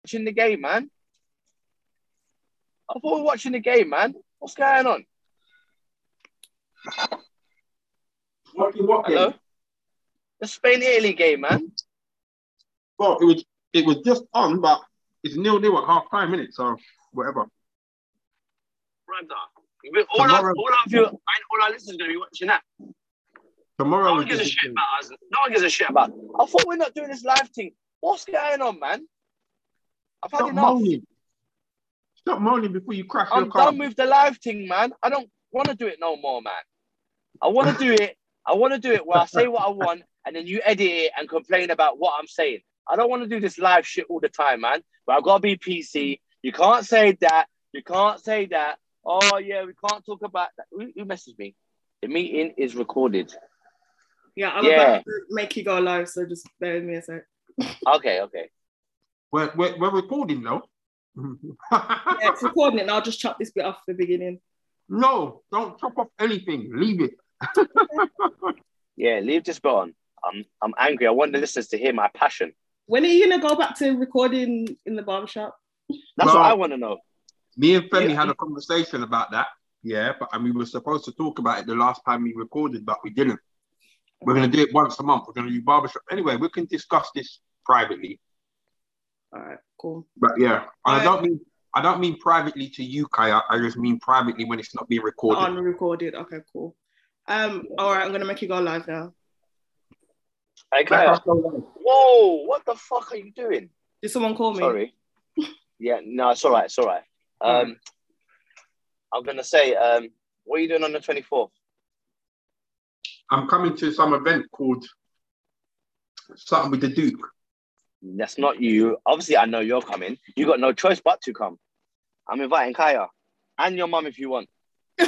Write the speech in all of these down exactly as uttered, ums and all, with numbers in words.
watching the game, man. I thought we were watching the game, man. What's going on? Watching what game? Hello? The Spain-Italy game, man. Well, it was it was just on, but it's nil-nil at half time, innit? So whatever. Brother, all our, all our viewers, all our listeners are going to be watching that. Tomorrow, no one gives a shit about us. No one gives a shit about. I thought we're not doing this live thing. What's going on, man? I've had Stop enough. moaning. Stop moaning before you crash I'm your car. done with the live thing, man. I don't want to do it no more, man. I want to do it. I want to do it where I say what I want and then you edit it and complain about what I'm saying. I don't want to do this live shit all the time, man. But I've got to be P C. You can't say that. You can't say that. Oh, yeah, we can't talk about that. Who, who messaged me? The meeting is recorded. Yeah, I'm yeah. about to make you go live, so just bear with me a sec. Okay, okay. We're, we're, we're recording now. Yeah, it's recording it, and I'll just chop this bit off the beginning. No, don't chop off anything. Leave it. Yeah, leave this bit on. I'm, I'm angry. I want the listeners to hear my passion. When are you going to go back to recording in the barbershop? That's well, what I want to know. Me and Femi yeah. had a conversation about that. Yeah, but and we were supposed to talk about it the last time we recorded, but we didn't. We're going to do it once a month. We're going to do barbershop. Anyway, we can discuss this privately. All right, cool. But yeah, All I right. don't mean I don't mean privately to you, Kaya. I just mean privately when it's not being recorded. On recorded. Okay, cool. Um, all right, I'm going to make you go live now. Hey, Kaya. Whoa, what the fuck are you doing? Did someone call me? Sorry. Yeah, no, it's all right. It's all right. Um, all right. I'm going to say, um, what are you doing on the twenty-fourth? I'm coming to some event called Something with the Duke. That's not you. Obviously, I know you're coming. You got no choice but to come. I'm inviting Kaya and your mum if you want.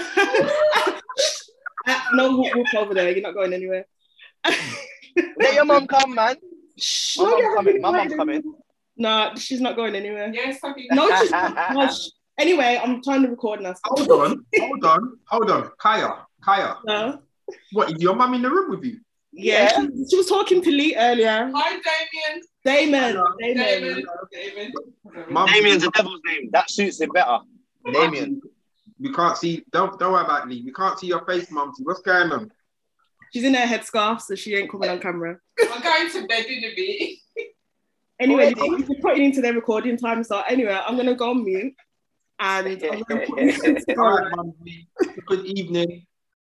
No whoop whoop over there. You're not going anywhere. Let your mum come, man. My no, mum's coming. My mum's coming. No, she's not going anywhere. Yes, okay. No, she's not. No, she... Anyway, I'm trying to record now. Hold on, hold on, hold on. Kaya, Kaya. No. What, is your mum in the room with you? Yeah, yeah. She, she was talking to Lee earlier. Hi, Damien. Damon. Damon. Damon. Damon. Damon. Damien's a devil's name. That suits him better. Damien. We can't see, don't, don't worry about Lee. We can't see your face, Mum. What's going on? She's in her headscarf, so she ain't coming on camera. I'm going to bed in a bit. Anyway, you're putting into their recording time, so anyway, I'm going to go on mute. And I'm going to put you All right, Mum. Good evening.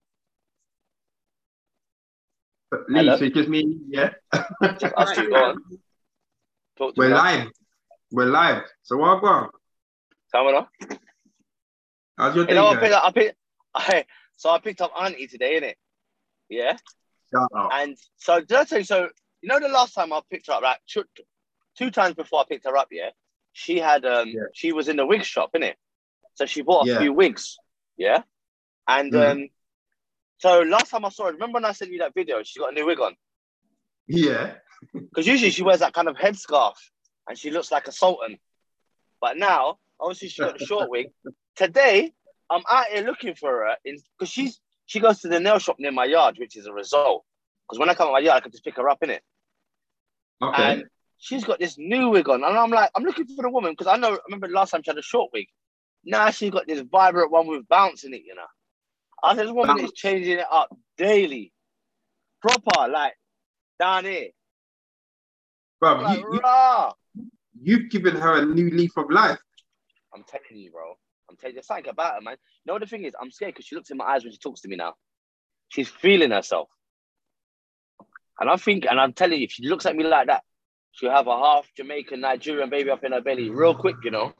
Lee, Hello? so it's just me, yeah? Just us two, go on. Talk to We're me. live. We're live. So what go on? Coming on. How's your day You know, I going? picked up, I picked, I, so I picked up Auntie today, innit? Yeah? Shout out. And so, did I tell you, so, you know the last time I picked her up, like, two, two times before I picked her up, yeah? She had, um, yeah. she was in the wig shop, innit? So she bought a yeah. few wigs, yeah? And, mm. um, so last time I saw her, remember when I sent you that video? She's got a new wig on. Yeah. Because usually she wears that kind of headscarf and she looks like a sultan. But now, obviously she got the short wig. Today, I'm out here looking for her in because she's she goes to the nail shop near my yard, which is a result. Because when I come to my yard, I can just pick her up, innit? Okay. And she's got this new wig on. And I'm like, I'm looking for the woman because I know, I remember last time she had a short wig. Now she's got this vibrant one with bounce in it, you know. I said, this woman is changing it up daily. Proper, like, down here. Bro, like, you, you, you've given her a new leaf of life. I'm telling you, bro. I'm telling you, there's something about her, man. You know what the thing is? I'm scared because she looks in my eyes when she talks to me now. She's feeling herself. And I think, and I'm telling you, if she looks at me like that, she'll have a half Jamaican, Nigerian baby up in her belly real quick, you know?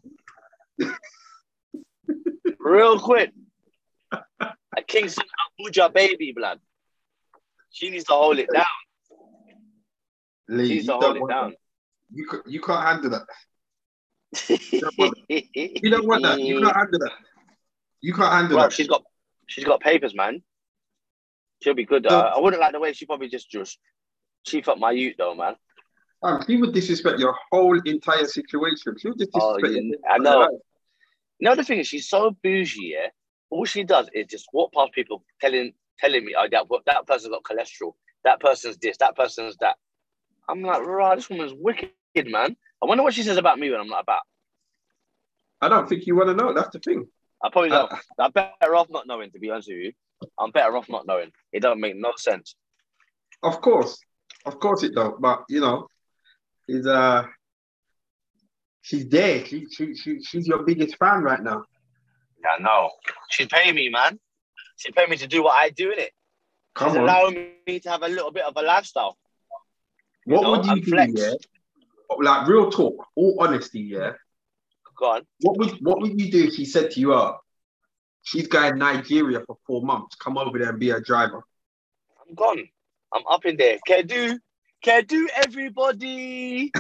Real quick. A Kingston Abuja baby, blood. She needs to hold it down. Lee, she needs to hold it down. That. You, you can't handle that. You don't want that. You don't want that. You can't handle that. You can't handle Bro, that. She's got, she's got papers, man. She'll be good. So, uh, I wouldn't like the way she probably just just chief up my youth, though, man. Um, she would disrespect your whole entire situation. She would just disrespect oh, you. I know. You know the thing is, she's so bougie, yeah? All she does is just walk past people telling telling me, oh, that, that person's got cholesterol. That person's this, that person's that. I'm like, right, this woman's wicked, man. I wonder what she says about me when I'm not about. I don't think you want to know. That's the thing. I probably don't. Uh, I'm better off not knowing, to be honest with you. I'm better off not knowing. It don't make no sense. Of course, of course it don't. But you know, is uh, she's there. She, she, she, she's your biggest fan right now. Yeah, no. She's paying me, man. She's paying me to do what I do in it. Come She's on. allowing me to have a little bit of a lifestyle. You What know, would you and do? flex. Yeah, like real talk, all honesty. Yeah. Go on. What would what would you do if she said to you, "Oh, she's going to Nigeria for four months. Come over there and be a driver." I'm gone. I'm up in there. Can do, can do everybody.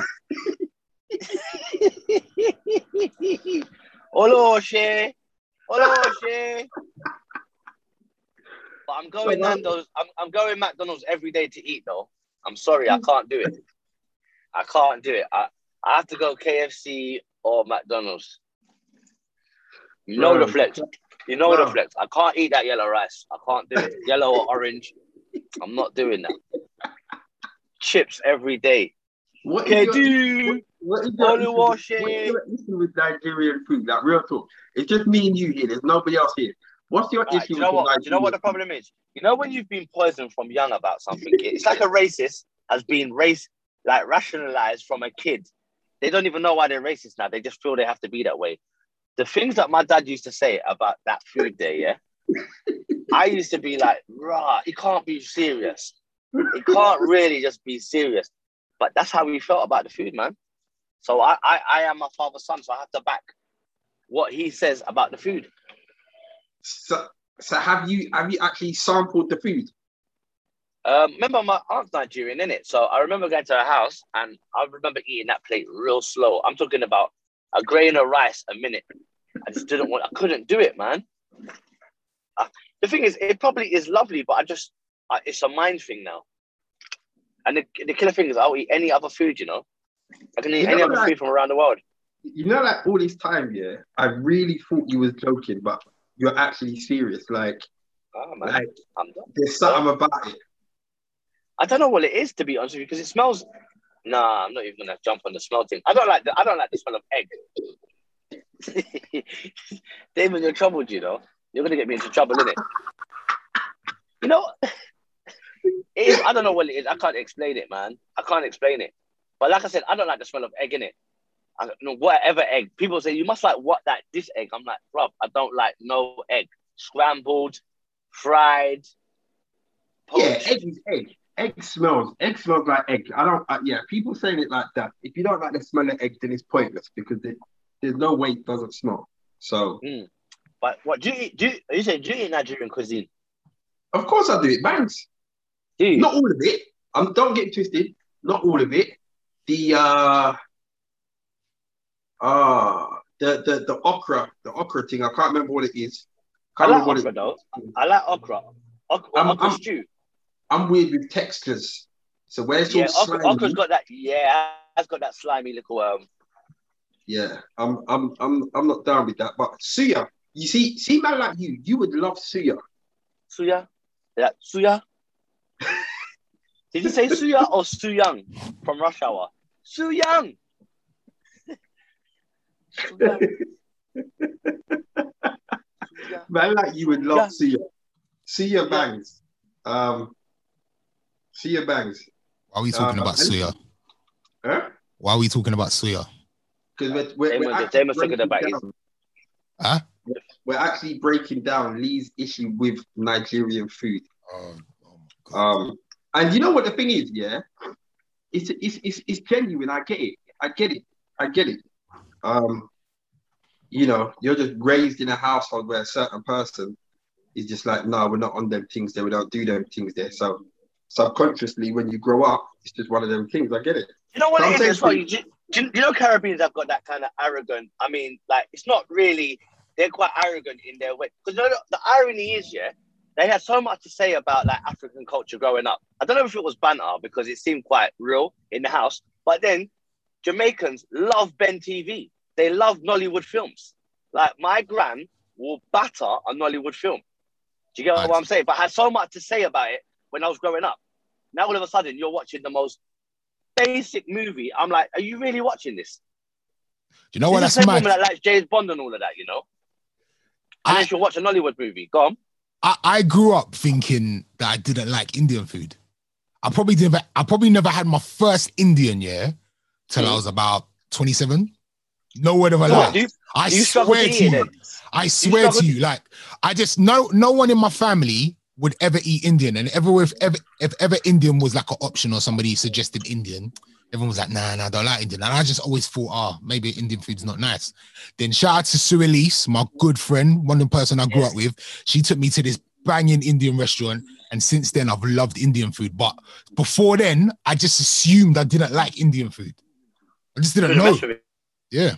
Oloshe, Oloshe. But I'm going Nando's. I'm I'm going McDonald's every day to eat though. I'm sorry, I can't do it. I can't do it. I, I have to go K F C or McDonald's. You know Bro. the flex. You know Bro. the flex. I can't eat that yellow rice. I can't do it. Yellow or orange. I'm not doing that. Chips every day. What Can is your, do. what is your issue, what is Oluwase. your issue with Nigerian food? Like real talk. It's just me and you here. There's nobody else here. What's your Right, issue do you know with what? the Do you know what the Nigerian problem is? You know when you've been poisoned from young about something, it's like a racist has been race like rationalized from a kid. They don't even know why they're racist now. They just feel they have to be that way. The things that my dad used to say about that food there, yeah, I used to be like, rah, it can't be serious. It can't really just be serious. But that's how we felt about the food, man. So I, I, I am my father's son, so I have to back what he says about the food. So, so have you have you actually sampled the food? Um, remember, my aunt's Nigerian, innit? So I remember going to her house and I remember eating that plate real slow. I'm talking about a grain of rice a minute. I just didn't want, I couldn't do it, man. Uh, the thing is, it probably is lovely, but I just, uh, it's a mind thing now. And the, the killer thing is, I'll eat any other food, you know? I can eat You any know, other like- food from around the world. You know, like all this time, yeah, I really thought you was joking, but you're actually serious. Like, Oh, man. like I'm done. there's something about it. I don't know what it is, to be honest with you, because it smells. Nah, I'm not even gonna jump on the smell thing. I don't like the. I don't like the smell of egg. Damon, you're troubled, you know. You're gonna get me into trouble, innit? You know, it is. I don't know what it is. I can't explain it, man. I can't explain it. But like I said, I don't like the smell of egg in it. I don't know whatever egg. People say you must like what that this egg. I'm like, bruv, I don't like no egg. Scrambled, fried. Yeah, poached. egg is egg. Egg smells. Egg smells like egg. I don't. Uh, yeah, people saying it like that. If you don't like the smell of egg, then it's pointless because it, there's no way it doesn't smell. So, Mm. But what do you eat? Do you, you say do you eat Nigerian cuisine? of course, I do it. Bangs. Do you? Not all of it. Um, don't get twisted. Not all of it. The uh, uh, the the the okra, the okra thing. I can't remember what it is. I Can't like remember okra what though. it I like okra. Ok- I'm- okra I'm- stew. I'm weird with textures. So where it's Yeah, all okra, slimy, okra's got that. Yeah, it's got that slimy little um. yeah, I'm I'm I'm I'm not down with that. But suya, you see, see man like you, you would love suya. Suya. Yeah, suya. Did you say suya or Suyang from Rush Hour? Suyang. Suyang. Suya. Man like you would love suya. Suya bangs. Um, suya bangs. Why are we talking Uh, about suya? Huh? Why are we talking about suya? Because we're we're, Damon- we're actually Damon's talking breaking about his- down. Huh? We're actually breaking down Lee's issue with Nigerian food. Oh, oh my God. Um, and you know what the thing is, yeah, it's it's it's, it's genuine. I get it. I get it. I get it. Um, you know, you're just raised in a household where a certain person is just like, no, we're not on them things there. We don't do them things there. So subconsciously, when you grow up, it's just one of them things. I get it. You know what So I'm it is saying as well? to You, do, you you know Caribbeans have got that kind of arrogant. I mean, like it's not really. They're quite arrogant in their way. Because you know, the irony is, yeah, they had so much to say about like African culture growing up. I don't know if it was banter because it seemed quite real in the house. But then Jamaicans love Ben T V. They love Nollywood films. Like my gran will batter a Nollywood film. Do you get Right. what I'm saying? But I had so much to say about it when I was growing up. Now all of a sudden you're watching the most basic movie, I'm like, are you really watching this? Do you know what? This is That's the same mad. woman that likes James Bond and all of that, you know. And I- then she'll watch a Nollywood movie. Go on. I, I grew up thinking that I didn't like Indian food. I probably never, I probably never had my first Indian, yeah, till I Mm. was about twenty-seven. No word of a So lie. what, do you, I do you struggle swear to to eat it you. then? I swear to struggle you, like I just no no one in my family would ever eat Indian, and ever if ever if ever Indian was like an option or somebody suggested Indian, everyone was like, nah, nah, I don't like Indian, and I just always thought, oh, maybe Indian food's not nice. Then shout out to Sue Elise, my good friend, one of the person I grew up with. She took me to this banging Indian restaurant, and since then I've loved Indian food. But before then, I just assumed I didn't like Indian food. I just didn't Couldn't know. mess with it. Yeah.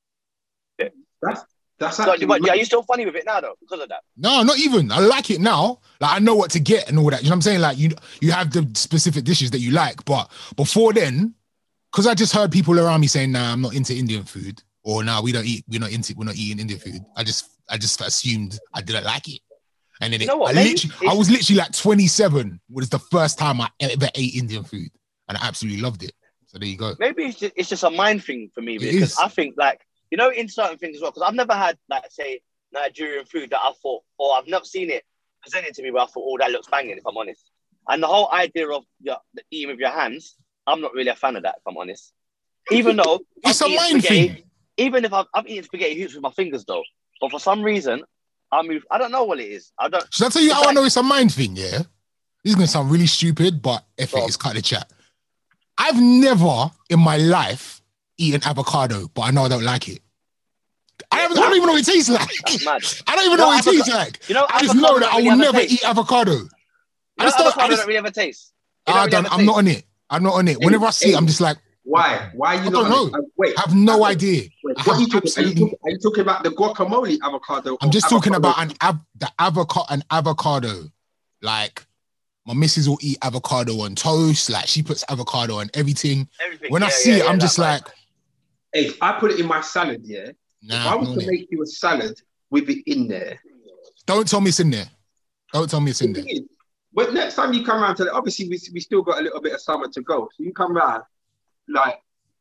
That's that's So, actually. but are you still funny with it now, though, because of that? No, not even. I like it now. Like I know what to get and all that. You know what I'm saying? Like you, you have the specific dishes that you like, but before then, because I just heard people around me saying, "Nah, I'm not into Indian food," or "Nah, we don't eat. We're not into. We're not eating Indian food." I just, I just assumed I didn't like it, and then You it, know what, I, maybe literally, I it's- was literally like twenty-seven. Was the first time I ever ate Indian food, and I absolutely loved it. So there you go. Maybe it's just, it's just a mind thing for me It because is. I think, like, you know, in certain things as well, because I've never had, like, say, Nigerian food that I thought, or I've never seen it presented to me where I thought, oh, that looks banging, if I'm honest. And the whole idea of your, the eating with your hands, I'm not really a fan of that, if I'm honest. Even though It's I've a eaten mind spaghetti, thing. even if I've, I've eaten spaghetti hoops with my fingers, though, but for some reason, I move, I don't know what it is. I don't, Should I tell you It's how I like- know it's a mind thing? Yeah, this is gonna sound really stupid, but if Go it on. is, cut the chat. I've never in my life eaten avocado, but I know I don't like it. I, haven't, I don't even know what it tastes like. that's mad. I don't even You know know, what it tastes avoca- like. You know, I just avocado know that don't I really will have a never taste. eat avocado. You I know, just don't. I avocado just, don't really have a taste. It I don't really don't, have a I'm not taste. on it. I'm not on it. Whenever I see it, I'm just like, Why? Why are you I not? don't on know. it? Uh, wait, I have no uh, idea. Wait, I what are have you talking? Are you, absolutely. talking, are you talking about the guacamole avocado? I'm or just talking avocado? about an av- the avocado, an avocado. Like my missus will eat avocado on toast. Like she puts avocado on everything. Everything. When I Yeah, see yeah, it, yeah, I'm that just vibe. like, Hey, if I put it in my salad, yeah. If nah. I I'm was not to on it. make you a salad with it in there, Don't tell me it's in there. Don't tell me it's in the there. thing is, but next time you come around to it, obviously we, we still got a little bit of summer to go. So you come around, like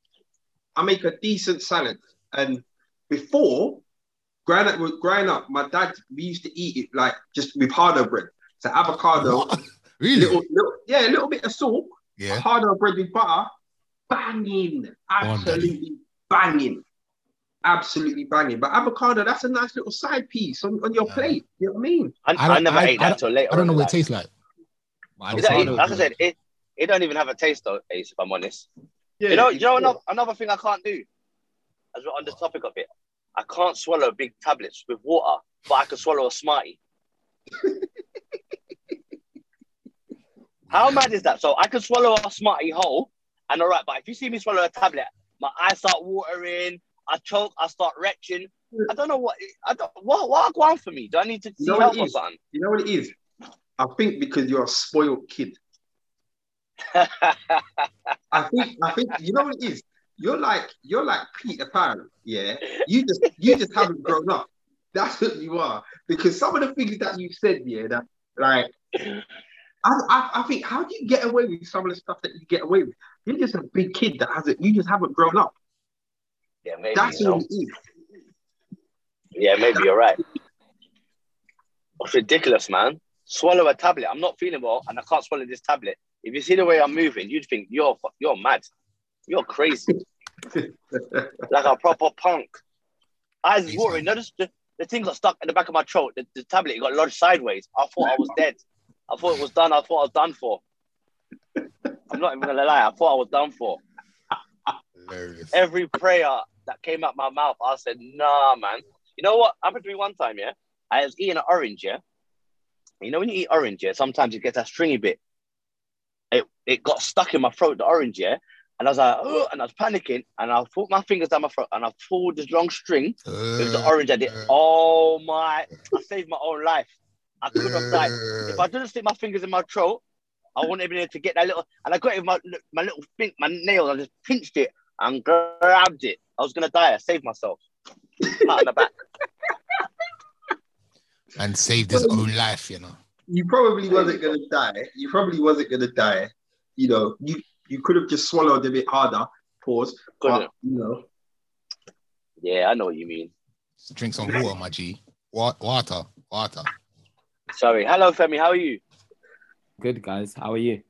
I make a decent salad. And before growing up, growing up, my dad we used to eat it like just with hardo bread. So avocado, What? Really? little, little yeah, a little bit of salt, Yeah. hardo bread with butter, banging, on, absolutely banging. Absolutely banging. But avocado, that's a nice little side piece on, on your Yeah. plate. You know what I mean? I, I I, don't- never I- ate I that till later. I don't know on what in it tastes like. But life. Is that- avocado, like I said, it, it don't even have a taste though, Ace, if I'm honest. Yeah. You know, you know another, another thing I can't do, as we're on the topic of it, I can't swallow big tablets with water, but I can swallow a Smartie. How mad is that? So I can swallow a Smartie whole, and all right, but if you see me swallow a tablet, my eyes start watering, I choke, I start retching. I don't know what I don't what what go on for me. Do I need to see You know what help it or is? something? You know what it is? I think because you're a spoiled kid. I think I think you know what it is. You're like you're like Peter Pan, yeah. You just you just haven't grown up. That's what you are. Because some of the things that you said, yeah, that like I, I I think how do you get away with some of the stuff that you get away with? You're just a big kid that hasn't. You just haven't grown up. Yeah, maybe That's you know. all it is. Yeah, maybe you're right. It's ridiculous, man. Swallow a tablet. I'm not feeling well, and I can't swallow this tablet. If you see the way I'm moving, you'd think you're you're mad. You're crazy, like a proper punk. Eyes is watering. Notice the, the thing got stuck in the back of my throat. The, the tablet got lodged sideways. I thought I was dead. I thought it was done. I thought I was done for. I'm not even gonna lie. I thought I was done for. Hilarious. Every prayer that came out my mouth, I said, nah, man. You know what happened to me one time, yeah? I was eating an orange, yeah? You know when you eat orange, yeah, sometimes you get that stringy bit. It it got stuck in my throat, the orange, yeah? And I was like, oh, and I was panicking, and I put my fingers down my throat, and I pulled this long string with the Uh, orange I did. Oh, my. I saved my own life. I could have died. If I didn't stick my fingers in my throat, I wouldn't have been able to get that little, and I got it with my, my little thing, my nails, I just pinched it and grabbed it. I was going to die. I saved myself. Pat on the back. and saved his own life, you know. You probably wasn't gonna die. You probably wasn't gonna die. You know, you you could have just swallowed a bit harder. Pause. Could've. But, you know, Yeah, I know what you mean. Drink some water, my G. Wa- Water, water. Sorry. Hello, Femi. How are you? Good, guys. How are you?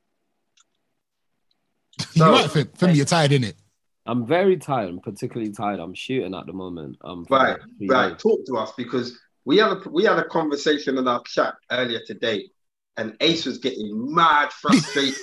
You're right, Fem. Femi, you're tired, innit? I'm very tired. I'm particularly tired. I'm shooting at the moment. Um, for right, three right. days. Talk to us because we had a we had a conversation in our chat earlier today, and Ace was getting mad frustrated.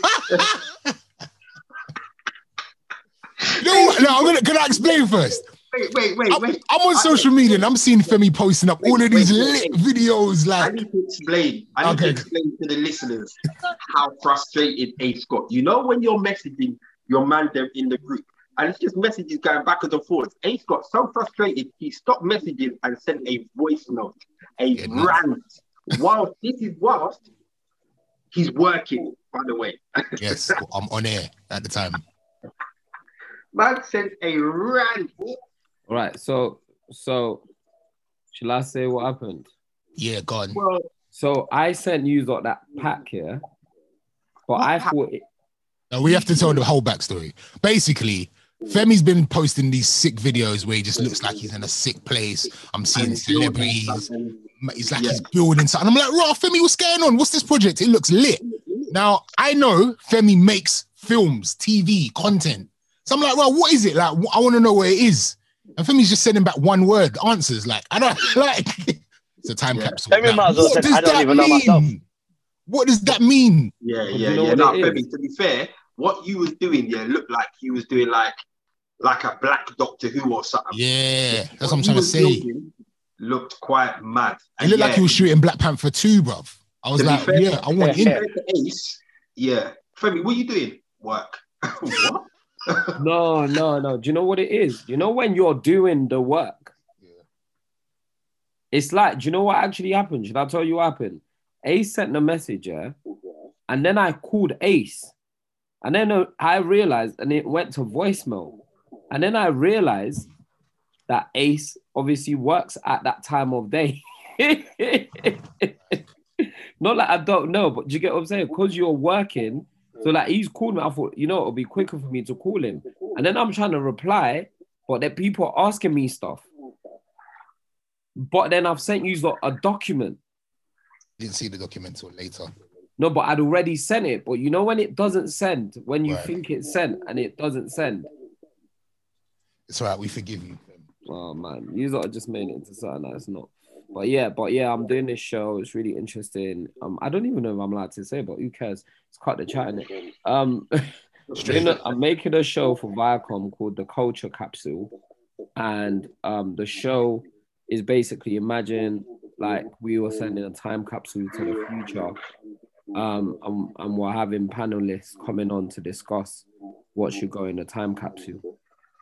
You know what? No, I'm gonna can I explain first? Wait, wait, wait, I'm, wait. I'm on I- social media and I'm seeing Femi posting up Wait, all of these wait, lit wait. videos. I Like, need to explain. I need Okay. to explain to the listeners how frustrated Ace got. You know when you're messaging your man them in the group, and it's just messages going backwards and forwards. Ace got so frustrated he stopped messaging and sent a voice note, a Yeah, no. rant. Whilst this is whilst he's working, by the way. yes, I'm on air at the time. Man sent a rant. All right. So, so, shall I say what happened? Yeah, gone. Well, So I sent you got that pack here, but What I pack? thought it, Now we have to tell the whole backstory. Basically, Femi's been posting these sick videos where he just looks like he's in a sick place. I'm seeing and building celebrities. something. It's like Yeah. he's building something. I'm like, raw, Femi, what's going on? What's this project? It looks lit. Now, I know Femi makes films, T V, content. So I'm like, well, what is it? Like, I want to know what it is. And Femi's just sending back one word answers. Like, I don't like it's a time Yeah. capsule. Femi Like, might as well what said, does I don't that even know myself. mean? What does that mean? Yeah, But yeah, you know yeah. what No, it Femi, is? to be fair, what you was doing, yeah, looked like he was doing like like a black Doctor Who or something. Yeah, that's what I'm he trying to was say. building Looked quite mad. It And looked yeah, like he was shooting Black Panther two, bruv. I was To be like, fair- yeah, I want in. compared to Ace, yeah. Femi, what are you doing? Work. What? no, no, no. Do you know what it is? You know when you're doing the work, Yeah. it's like, do you know what actually happened? Should I tell you what happened? Ace sent the message, yeah, and then I called Ace, and then uh, I realized, and it went to voicemail, and then I realized that Ace obviously works at that time of day. Not like I don't know, but do you get what I'm saying? Because you're working, so like he's called me. I thought, you know, it'll be quicker for me to call him, and then I'm trying to reply, but then people are asking me stuff. But then I've sent you a document. Didn't see the document till later. No, but I'd already sent it. But you know when it doesn't send, when you Right. think it's sent and it doesn't send. It's all right, we forgive you. Oh man, you lot just made it into something that's not. But yeah, but yeah, I'm doing this show. It's really interesting. Um, I don't even know if I'm allowed to say, but who cares? It's quite the chat, innit? Um, doing a- I'm making a show for Viacom called The Culture Capsule, and um, the show is basically imagine like we were sending a time capsule to the future, um, and, and we're having panelists coming on to discuss what should go in the time capsule.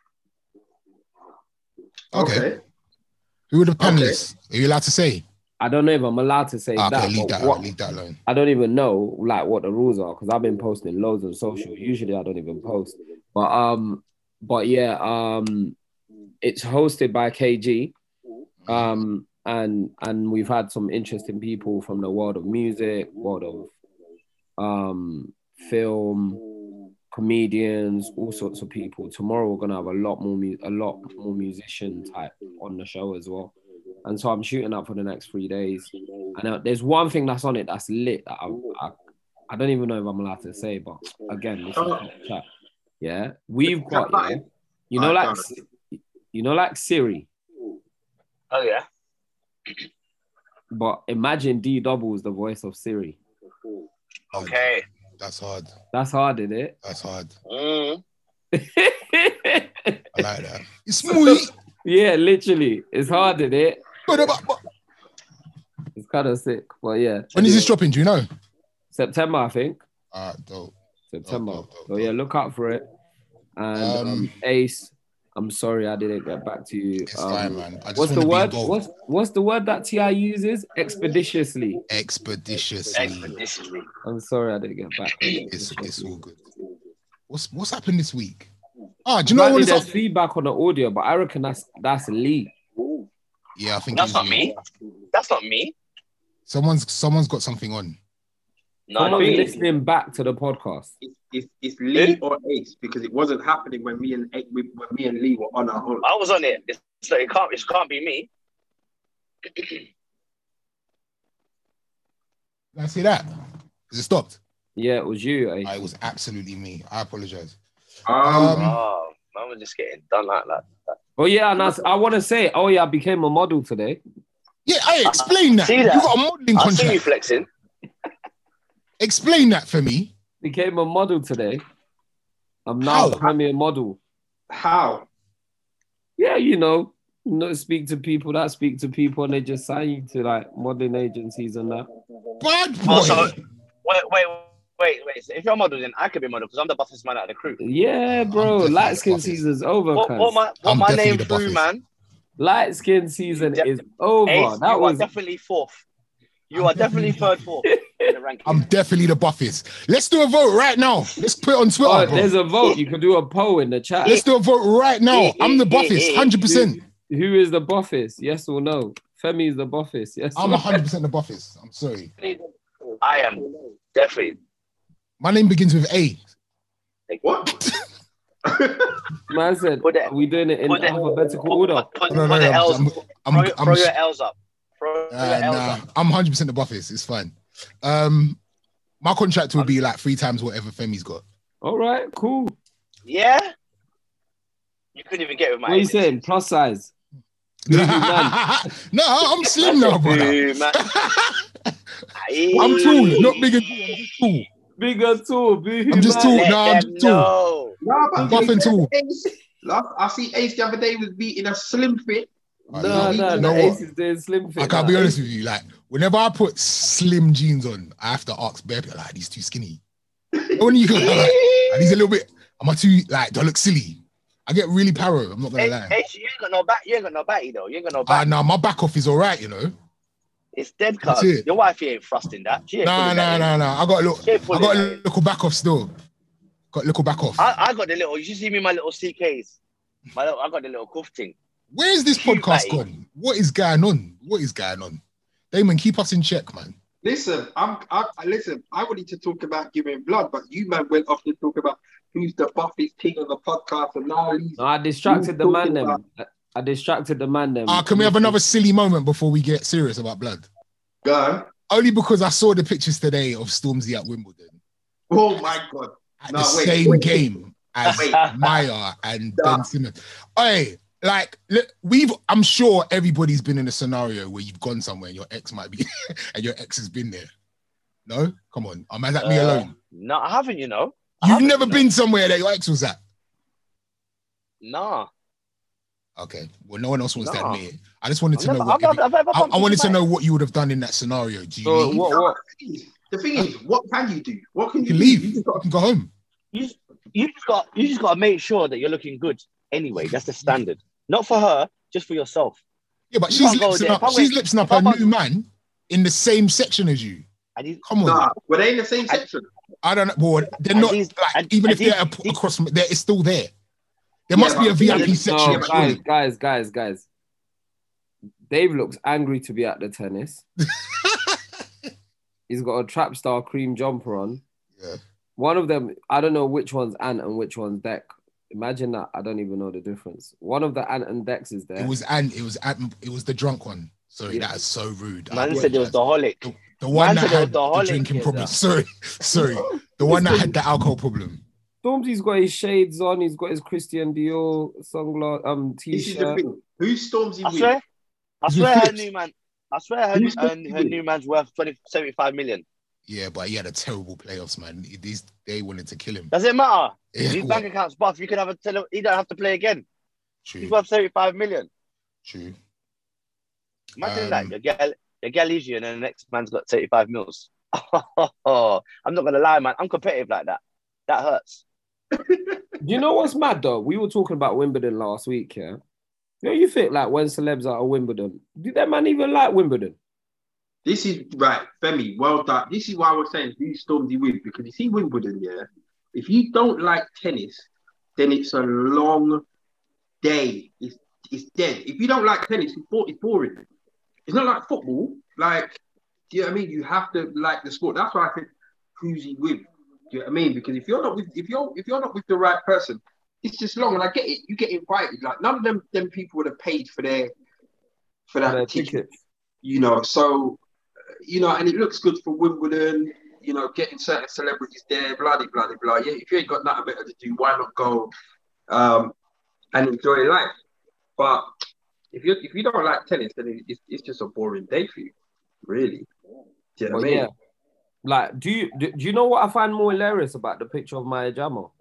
Okay. Who are the panelists? Are you allowed to say? I don't know if I'm allowed to say Ah, okay, that. leave but that what, alone. Leave that alone. I don't even know like what the rules are because I've been posting loads on social. Usually I don't even post. But um, but yeah, um, it's hosted by K G. Um, and and we've had some interesting people from the world of music, world of um film, comedians, all sorts of people. Tomorrow we're gonna have a lot more mu- a lot more musician type on the show as well. And so I'm shooting up for the next three days. And uh, there's one thing that's on it that's lit that I, I I don't even know if I'm allowed to say, but again, this is Oh. chat. Yeah, we've got Chat yeah, you know, Alright, like you know, like Siri, Oh yeah. but imagine D Double is the voice of Siri. Okay. That's hard. That's hard, isn't it? That's hard. Mm. I like that. It's smooth. Yeah, literally, it's hard, isn't it? But, but, but- It's kind of sick, but yeah. when is this dropping? Do you know? September, I think. Ah, dope. September. Dope, dope, dope, So yeah, dope. look out for it. And um, Um, Ace, I'm sorry I didn't get back to you. It's Um, fine, man. I just what's want the to word? be involved. What's what's the word that T I uses? Expeditiously. Expeditiously. Expeditiously. I'm sorry I didn't get back. It's, it's all good. What's what's happened this week? Ah, do you know Apparently what? there's It's up? feedback on the audio, but I reckon that's that's leaked. Yeah, I think That's it's not me. me. That's not me. Someone's someone's got something on. No, Someone's Lee. listening back to the podcast. It's, it's, it's Lee or Ace because it wasn't happening when me and when me and Lee were on our own. I was on it. It's like, it can't. It can't be me. Did I see that? Is it stopped? Yeah, it was you. Ace. Ah, it was absolutely me. I apologize. Um, Um, Oh, man was just getting done like that. Oh yeah, and I, I want to say, oh yeah, I became a model today. Yeah, I explain that. See You that? got a modeling I see you contract. flexing. Explain that for me. Became a model today. I'm now How? a premier model. how? Yeah, you know, you know, speak to people that speak to people, and they just sign you to like modeling agencies and that. Bad boy. Oh, so- Wait, wait, wait, wait. So if you're a model, then I could be a model because I'm the buffest man out of the crew. Yeah, bro. definitely Light skin the buffest. season's over, What, cuz. what my what I'm my definitely name the through, buffest. man? Light skin season De- is over. Ace, that you was are definitely fourth. You I'm are definitely definitely- third, fourth in the ranking. I'm definitely the buffest. Let's do a vote right now. Let's put it on Twitter, Oh, bro. there's a vote. You can do a poll in the chat. Let's do a vote right now. I'm the buffest, one hundred percent. Who is the buffest? Yes or no? Femi is the buffest. Yes. I'm or one hundred percent the buffest. I'm sorry. I am definitely. My name begins with A. What? Man said, Put it- are we doing it in put it- alphabetical Put, order? put, put, No, no, put the no. L's. I'm, throw I'm, your- I'm, throw your L's up. Throw uh, your L's nah, up. I'm one hundred percent the buffest. It's fine. Um, my contract will be like three times whatever Femi's got. All right, cool. Yeah? You couldn't even get it with my What are you agency. saying? Plus size. no, I'm slim now, brother. Boo, man. I'm tall, not big and tall. I'm just tall. Bigger tall. Boo-hoo, I'm just man. tall. Let No, I'm them just tall. know. No, but Buff and tall. Ace, last, I see Ace the other day was beating a slim fit. No, You no, know no. what? Ace is doing slim fit. I can't now. be honest with you. Like, whenever I put slim jeans on, I have to ask Bear, like, these too skinny. When you go, like, are these a little bit, am I too, like, do I look silly? I get really paro. I'm not gonna Hey, lie. hey, you ain't got no back. You ain't got no batty though. You ain't got no Ah, back. nah, my back off is all right, you know. It's dead, That's cuz. it. Your wifey ain't thrusting that. She ain't Nah, pulling that nah, in. nah, nah. I got a little, She ain't I pulling got a that in. little back off still. Got a little back off. I, I got the little. You should see me my little C Ks. My little, I got the little cuff thing. Where is this Cute podcast batty. gone? What is going on? What is going on? Damon, keep us in check, man. Listen, I'm. I, I listen. I wanted to talk about giving blood, but you man went off to talk about who's the buffest king on the podcast, and now he's No, I distracted the Who's man talking them. I- I distracted the man them. Ah, can we have another silly moment before we get serious about blood? gone. Only because I saw the pictures today of Stormzy at Wimbledon Oh my god! at No, the wait, same wait. game as Wait. Maya and Nah. Ben Simmons. Hey, like look, we've. I'm sure everybody's been in a scenario where you've gone somewhere and your ex might be, and your ex has been there. No, come on. Am I that me Uh, alone? No, I haven't. You know. I You've haven't, never you know. been somewhere that your ex was at. Nah. Okay. Well, no one else wants to Nah. admit it. I just wanted I've to know never, what. I've, every- I've, I've ever I, bumped I wanted into to know Mike. what you would have done in that scenario. Do you So leave? what? No, What? the thing is- The thing is, what can you do? What can You you, can do? leave. You You just got can go home. You just, you just got you just got to make sure that you're looking good. Anyway, that's the standard. Not for her, just for yourself. Yeah, but You she's can't go lipsing there. If I up. She's went- lipsing up if I her was- new man in the same section as you. And he's, Come on. nah. Were they in the same I- section? I don't know. Well, they're And not these- like and- even and if these- they're ap- these- across from there, it's still there. There Yeah, must be a but- V I P No, section. No, but- surely. guys, guys, guys, guys. Dave looks angry to be at the tennis. He's got a trap star cream jumper on. Yeah. One of them, I don't know which one's Ant and which one's Deck. Imagine that. I don't even know the difference. One of the Ant and Decks is there. It was and it was and it was the drunk one. Sorry, Yeah. that is so rude. I man said it was apologize. the holic. the, the one man that said it was had the the holic, drinking yeah, problem. that. Sorry, sorry. The one that had the alcohol problem. Stormzy's got his shades on. He's got his Christian Dior sunglass, um, This is the t-shirt. thing. Who storms I in swear, with? I He's swear with her Phillips. new man. I swear her, Who's her, with her you? new man's worth twenty, seventy-five million. Yeah, but he had a terrible playoffs, man. These they wanted to kill him. Does it matter? Yeah, His what? bank account's buff. You could have a tell him he don't have to play again. True, He's worth seventy-five million. true. Imagine Um, that. Your girl, your girl leaves you and then the next man's got seventy-five mils. I'm not gonna lie, man. I'm competitive like that. That hurts. You know what's mad though? We were talking about Wimbledon last week, yeah. You know, you think like when celebs are at Wimbledon, did that man even like Wimbledon? This is right, Femi. Well done. This is why I was saying who storms he with, because you see Wimbledon, yeah. If you don't like tennis, then it's a long day. It's it's dead. If you don't like tennis, it's bo- it's boring. It's not like football. Like, do you know what I mean? You have to like the sport. That's why I think who's he with? Do you know what I mean? Because if you're not with if you're if you're not with the right person, it's just long. And I get it, you get invited. Like none of them them people would have paid for their for that their ticket. tickets. You know, so you know, and it looks good for Wimbledon. You know, getting certain celebrities there, blah blah blah blah. Yeah, if you ain't got nothing better to do, why not go um, and enjoy life? But if you if you don't like tennis, then it's it's just a boring day for you, really. Do you know what I mean? Yeah, like, do you do, do you know what I find more hilarious about the picture of Maya Jama?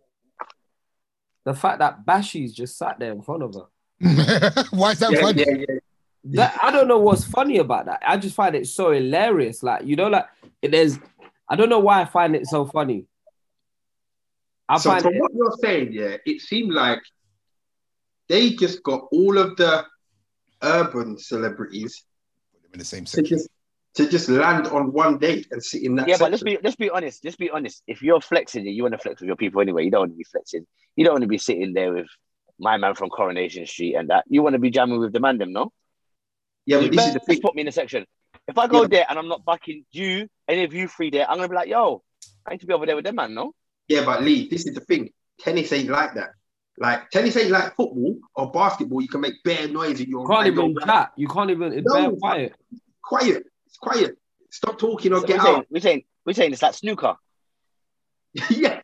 The fact that Bashi's just sat there in front of her. Why is that Yeah, funny? yeah, yeah. That, I don't know what's funny about that. I just find it so hilarious. Like, you know, like there's, I don't know why I find it so funny. I So find from it, what you're saying, yeah, it seemed like they just got all of the urban celebrities In the same to section. just to just land on one day and sit in that Yeah, section. but let's be let's be honest. Let's be honest. If you're flexing, you want to flex with your people anyway. You don't want to be flexing. You don't want to be sitting there with my man from Coronation Street and that. You want to be jamming with the man, them, no? Yeah, You but this is the best thing. put me in a section. If I go Yeah. there and I'm not backing you, any of you three there, I'm gonna be like, yo, I need to be over there with them, man, no? Yeah, but Lee, this is the thing. Tennis ain't like that. Like tennis ain't like football or basketball. You can make bare noise in your you can't and even your- chat. You can't even, it's No. very quiet. Quiet. It's quiet. Stop talking or So get we're saying, out. we're saying we're saying it's like snooker. Yeah.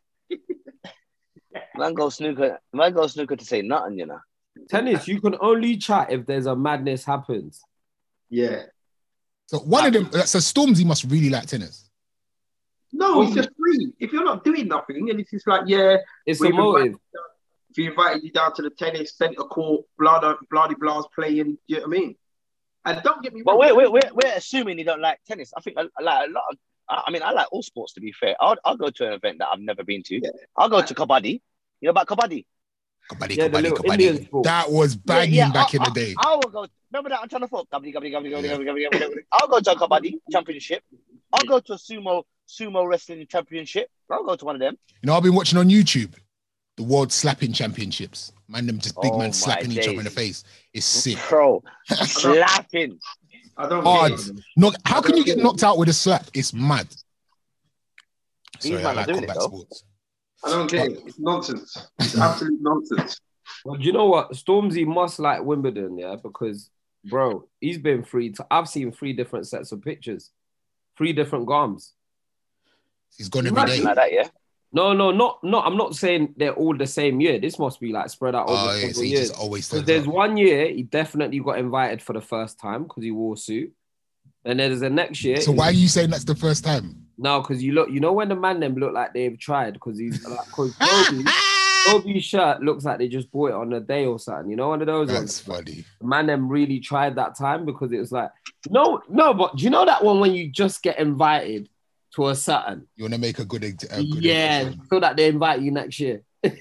Man go snooker, man go snooker to say nothing, you know. Tennis, you can only chat if there's a madness happens. Yeah. So one of them, so Stormzy must really like tennis. No, it's just free. If you're not doing nothing and it's just like, yeah, It's we've a motive. invited- if you invited you down to the tennis centre court, blah, blah, blah, blah's playing, you know what I mean? And don't get me But wrong. we're, we're, we're, we're assuming you don't like tennis. I think I, I like a lot of, I I mean, I like all sports, to be fair. I'll, I'll go to an event that I've never been to. Yeah. I'll go to Kabaddi. You know about Kabaddi? Kabaddi, Yeah, the kabaddi, little Indian kabaddi. sport. That was banging Yeah, yeah, back I, in the day. I, I will go. Remember that on Channel four? Kabaddi, kabaddi, kabaddi, kabaddi, Yeah. kabaddi, kabaddi, kabaddi, kabaddi. I'll go to a Kabaddi championship. I'll go to a sumo sumo wrestling championship. I'll go to one of them. You know, I've been watching on YouTube the World Slapping Championships. Man, them just big Oh my man slapping each other in the days. face. It's sick. Bro, slapping. I don't Hard. get it. Knock, how can you get knocked out with a slap? It's mad. These Sorry, I man are like doing it, combat though. sports. I don't get it. It's nonsense. It's absolute nonsense. Well, do you know what? Stormzy must like Wimbledon, yeah, because, bro, he's been free. To, I've seen three different sets of pictures, three different garms. He's gone every Imagine day. Like that, yeah. No, no, not, not. I'm not saying they're all the same year. This must be like spread out over Oh, yeah, several so he years. just always Because turns there's up. one year he definitely got invited for the first time because he wore a suit. And then there's the next year. So why are you saying that's the first time? No, because you look, you know when the man them look like they've tried because he's like, because Kobe, Kobe's shirt looks like they just bought it on a day or something. You know, one of those That's ones. funny. The man them really tried that time because it was like, no, no, but do you know that one when you just get invited to a certain? You want to make a good, a good Yeah, impression. so that they invite you next year.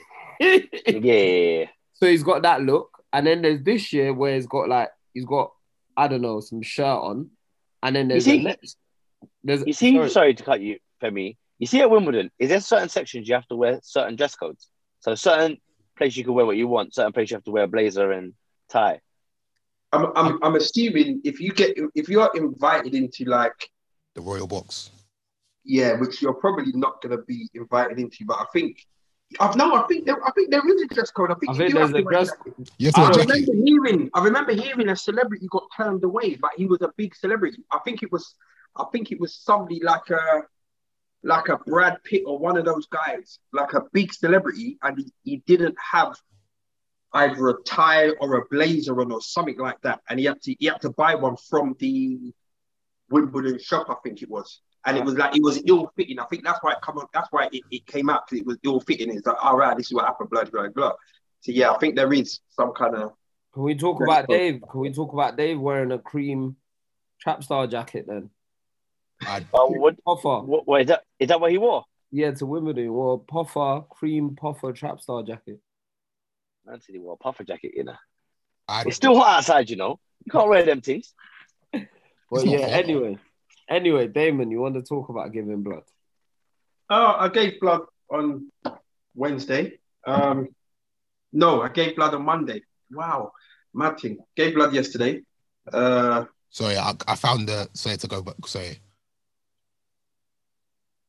Yeah. So he's got that look, and then there's this year where he's got like he's got I don't know some shirt on, and then You there's see, the next. There's you see, sorry. sorry to cut you, Femi. You see at Wimbledon, is there certain sections you have to wear certain dress codes? So certain place you can wear what you want, certain place you have to wear a blazer and tie. I'm, I'm, I'm assuming if you get if you're invited into like The Royal Box. yeah, which you're probably not going to be invited into, but I think I've no, I think there, I think there is a dress code. I think, I you think do there's have to a wear dress. jacket. You have to I wear a don't jacket. remember hearing, I remember hearing a celebrity got turned away, but he was a big celebrity. I think it was, I think it was somebody like a, like a Brad Pitt or one of those guys, like a big celebrity, and he, he didn't have either a tie or a blazer on or something like that, and he had to he had to buy one from the Wimbledon shop, I think it was. And it was like, it was ill fitting. I think that's why it come on, that's why it, it came out, because it was ill fitting. It's like, all right, this is what happened, blah, blah, blah. So yeah, I think there is some kind of. Can we talk Dress about code. Dave? Can we talk about Dave wearing a cream trap star jacket then? I'd- Oh, what, Puffer. what, what is that? Is that what he wore? Yeah, to Wimbledon. Or puffer, cream puffer trap star jacket. Man said he wore a puffer jacket, you know. I'd- It's still hot outside, you know. You can't wear them things. Well, It's not yeah, hot. anyway. Anyway, Damon, you want to talk about giving blood? Oh, I gave blood on Wednesday. Um, no, I gave blood on Monday. Wow, mad thing. Gave blood yesterday. Uh, Sorry, I, I found the. Sorry to go back. Sorry.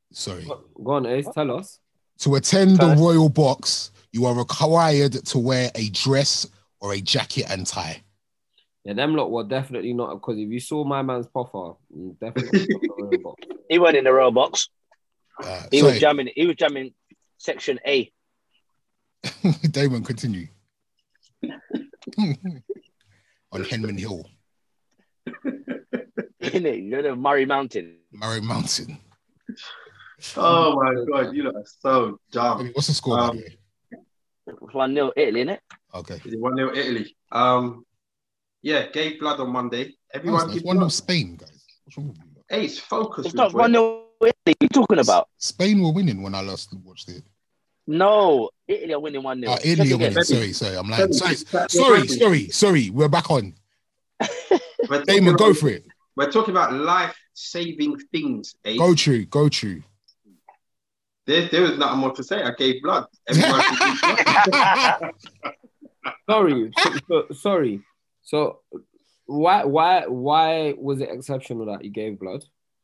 Sorry. Go on, Ace. Tell us. To attend Tell the us. royal box, you are required to wear a dress or a jacket and tie. Yeah, them lot were definitely not, because if you saw my man's puffer, mm, definitely not the royal box. He went in the row box. Uh, He sorry, was jamming. He was jamming section A. Damon, continue. On Henman Hill, In it, you know the Murray Mountain. Murray Mountain. Oh my god, you lot are so dumb. What's the score, by Um, the way? one nil Italy, innit? Okay. Is it one nil Italy? Um, yeah, gave blood on Monday. Everyone Nice, gives one nil blood. Spain, guys. What's wrong with you? Ace, focus. It's with not boy. one nil Italy. What are you talking about? Spain were winning when I last watched it. No, Italy are winning one nil. Uh, Italy are winning. Sorry, sorry, I'm lying. Sorry, sorry, sorry, sorry. We're back on. We're talking Damon, go about- for it. We're talking about life-saving things, Ace. Go true, go true. There, there was nothing more to say. I gave blood. Everyone should give blood. Sorry, so, so- sorry. So why why why was it exceptional that you gave blood?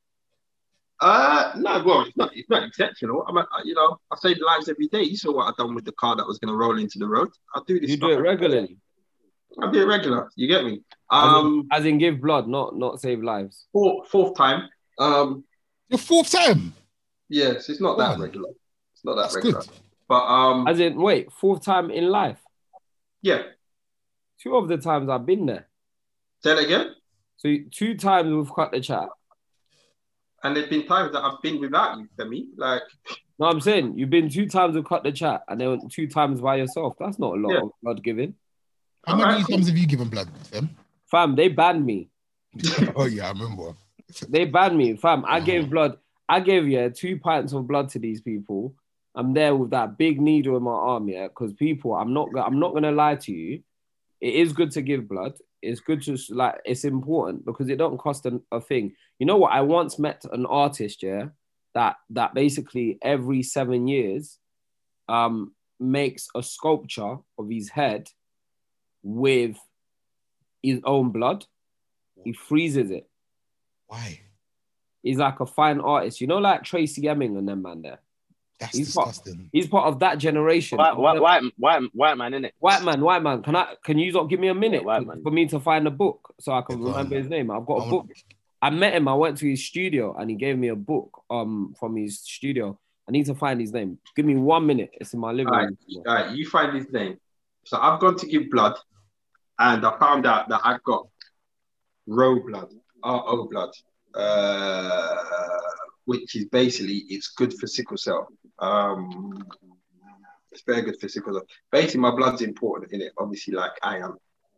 Uh, no, well, it's not, it's not exceptional. I'm, a, you know, I save lives every day. You saw what I've done with the car that was going to roll into the road. I do this. You do stuff it regularly. I do it regular. You get me? As in- Um, as in give blood, not not save lives. fourth, fourth time. Um, Your fourth time. yes, it's not that Wow. regular. It's not that That's regular. good. But um, As in, wait, fourth time in life. yeah. Two of the times I've been there. Say that again. So two times we've cut the chat. And there's been times that I've been without you, Femi. Like, No, I'm saying you've been two times we've cut the chat, and then two times by yourself. That's not a lot Yeah. of blood giving. How many Alright, cool. times have you given blood, fam? Fam, they banned me. Oh yeah, I remember. They banned me. Fam, I Oh. gave blood. I gave, yeah, two pints of blood to these people. I'm there with that big needle in my arm, yeah, because people, I'm not, I'm not going to lie to you. It is good to give blood. It's good to, like, it's important because it don't cost a, a thing. You know what? I once met an artist, yeah, that that basically every seven years um, makes a sculpture of his head with his own blood. He freezes it. Why? He's like a fine artist. You know, like Tracy Emin and them man there. That's He's what? disgusting. He's part of that generation. White, white, white, white, white man, innit? White man, white man. Can I? Can you not give me a minute Yeah, white man. for me to find a book so I can Yeah, go remember on. his name? I've got a I book. want- I met him. I went to his studio and he gave me a book um from his studio. I need to find his name. Give me one minute. It's in my living all right, room. all right, you find his name. So I've gone to give blood, and I found out that I've got row blood, R O blood, uh, which is basically it's good for sickle cell. Um, it's very good for sickle cell. Basically, my blood's important in it. Obviously, like I am.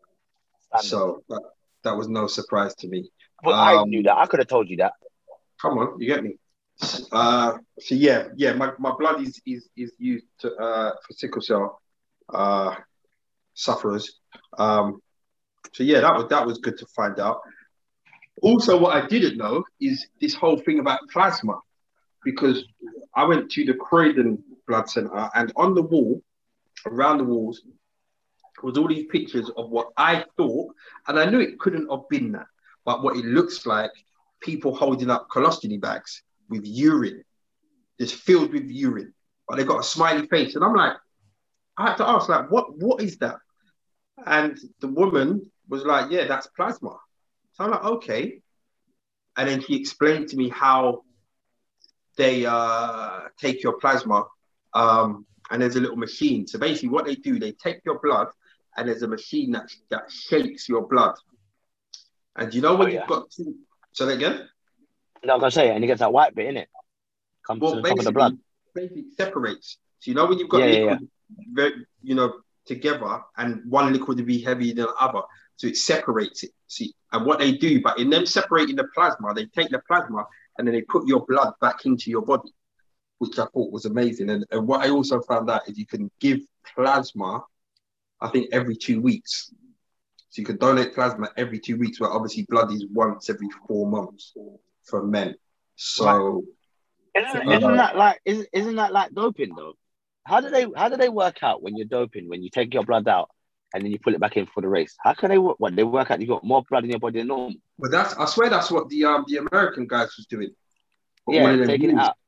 So that, that was no surprise to me. But I Um, knew that. I could have told you that. Come on, you get me. Uh, so yeah, yeah, my, my blood is is is used to uh for sickle cell uh sufferers. Um, so yeah, that was that was good to find out. Also, what I didn't know is this whole thing about plasma, because I went to the Croydon Blood Centre, and on the wall, around the walls, was all these pictures of what I thought, and I knew it couldn't have been that, but what it looks like, people holding up colostomy bags with urine, just filled with urine, but they got a smiley face, and I'm like, I had to ask, like, what what is that? And the woman was like, yeah, that's plasma. So I'm like, okay. And then she explained to me how they uh, take your plasma, um, and there's a little machine. So basically what they do, they take your blood, and there's a machine that, that shakes your blood. And you know when Oh, you've yeah. got two, say that again? No, I'm gonna say it, and he gets that white bit in it. Comes Well, to the top of basically, the blood. basically it separates. So you know when you've got Yeah, yeah, liquid, very, you know, together, and one liquid will be heavier than the other, so it separates it. See, and what they do, but in them separating the plasma, they take the plasma and then they put your blood back into your body, which I thought was amazing. And, and what I also found out is you can give plasma, I think, every two weeks. So you can donate plasma every two weeks, but obviously blood is once every four months for men. So Isn't, Uh, isn't that like isn't, isn't that like doping though? How do they how do they work out when you're doping, when you take your blood out and then you put it back in for the race? How can they work? What they work out? You got more blood in your body than normal. But that's, I swear that's what the um the American guys was doing. For all Yeah, of them taking it years. out.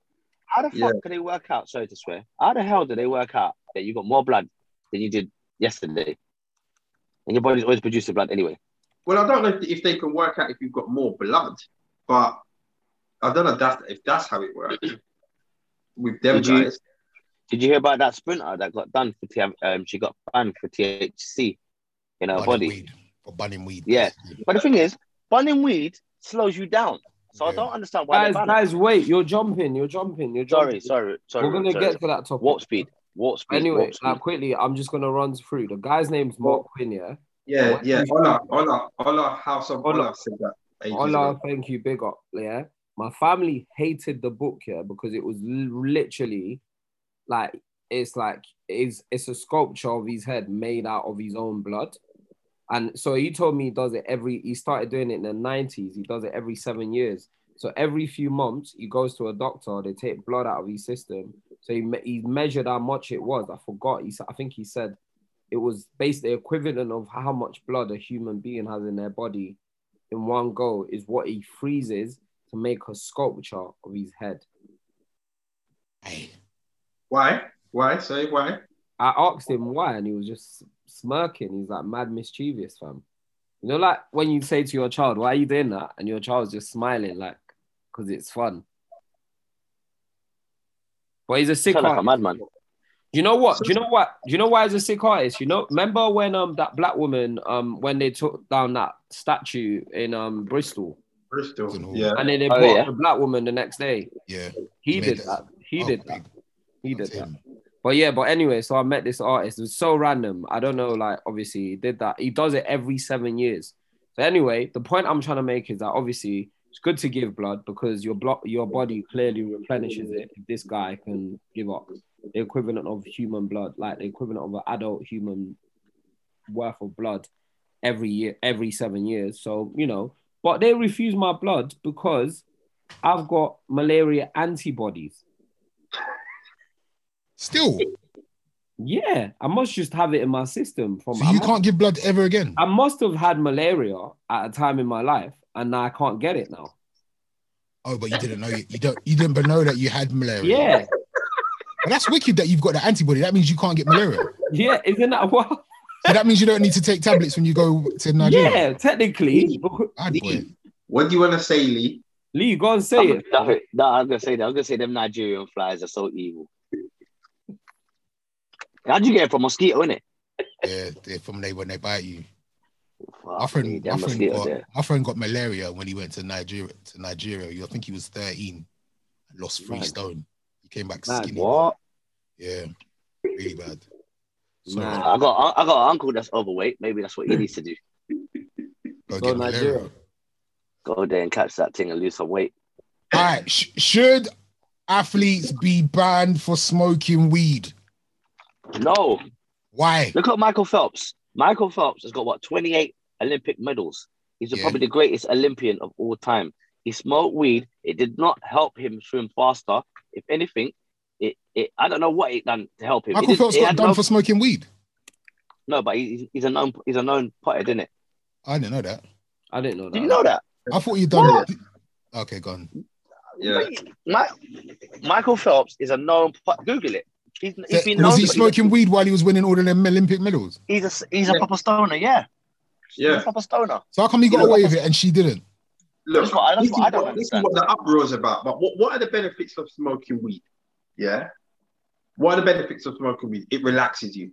How the fuck Yeah. can they work out? Sorry to swear. How the hell do they work out that you got more blood than you did yesterday, and your body's always producing blood anyway? Well, I don't know if, if they can work out if you've got more blood, but I don't know if that's, if that's how it works with them Did you- guys. Did you hear about that sprinter that got done for T? Um, she got banned for T H C in her Bunning body. weed. For bunning weed. Yeah. basically. But the thing is, bunning weed slows you down. So I Yeah. don't understand why Guys, they ban guys, wait! You're jumping. You're jumping. You're it. Sorry, jumping. sorry, sorry. We're gonna sorry. get to that topic. Warp speed. Warp speed. Anyway, warp speed. like quickly, I'm just gonna run through. The guy's name's Mark Quinn. Yeah. Yeah, yeah. What- Honor, honor, honor. House of Honor. Honor said that ages Allah, ago. thank you, big up. Yeah, my family hated the book here because it was l- literally like it's like it's it's a sculpture of his head made out of his own blood. And so he told me he does it every. He started doing it in the nineties. He does it every seven years. So every few months he goes to a doctor. They take blood out of his system. So he me- he measured how much it was. I forgot. He said I think he said it was basically equivalent of how much blood a human being has in their body in one go is what he freezes to make a sculpture of his head. Hey. Why? Why? Say why? I asked him why, and he was just smirking. He's like mad mischievous, fam. You know, like when you say to your child, "Why are you doing that?" and your child's just smiling, like, because it's fun. But he's a sick Sound like a artist. madman. Do you know what? Do you know what? Do you know why he's a sick artist? You know, remember when um that black woman um when they took down that statue in um Bristol, Bristol. Dunno. Yeah. and then they Oh, brought yeah. the black woman the next day. Yeah. He He did made that. He Oh, did that. big. He did That's that. him. But yeah, but anyway, so I met this artist. It was so random. I don't know, like, obviously, he did that. He does it every seven years. So anyway, the point I'm trying to make is that obviously it's good to give blood because your blood, your body clearly replenishes it. If this guy can give up the equivalent of human blood, like the equivalent of an adult human worth of blood every year, every seven years. So, you know, but they refuse my blood because I've got malaria antibodies. Still. Yeah, I must just have it in my system. From So I you must, can't give blood ever again. I must have had malaria at a time in my life, and now I can't get it now. Oh, but you didn't know you, you don't you didn't know that you had malaria. Yeah, But that's wicked that you've got the antibody. That means you can't get malaria. yeah, isn't that what? So that means you don't need to take tablets when you go to Nigeria. Yeah, technically. Bad boy. What do you want to say, Lee? Lee, go and say I'm, it. no, no, I'm gonna say that. I'm gonna say them Nigerian flies are so evil. How'd you get it from mosquito, innit? Yeah, they're from they when they bite you. Fuck My friend, me, my them friend, mosquitoes got, there. my friend got malaria when he went to Nigeria. To Nigeria, I think he was thirteen. Lost three Mad. stone. He came back Mad. skinny. What? Yeah, really bad. So Mad. I got I got an uncle that's overweight. Maybe that's what he needs to do. go Go get malaria. Nigeria. Go there and catch that thing and lose some weight. All right, sh- should athletes be banned for smoking weed? No, Why? look at Michael Phelps. Michael Phelps has got what twenty-eight Olympic medals. He's Yeah. probably the greatest Olympian of all time. He smoked weed. It did not help him swim faster. If anything, it, it I don't know what it done to help him. It Michael didn't- Phelps it got had done no, for smoking weed. no, but he, he's a known he's a known potter, didn't it? I didn't know that. I didn't know that. Did you know that? I thought you'd done What? it. Okay, go on. Yeah. My, Michael Phelps is a known pot. Google it. He's, he's been known Was he to- smoking weed while he was winning all of them Olympic medals? He's a he's a Yeah. proper stoner. Yeah, he's a Yeah. proper stoner. So how come he got You know away what? with it and she didn't? Look, That's what I- that's this, what is I don't what, this is understand. what the uproar is about. But what, what are the benefits of smoking weed? Yeah. What are the benefits of smoking weed? It relaxes you.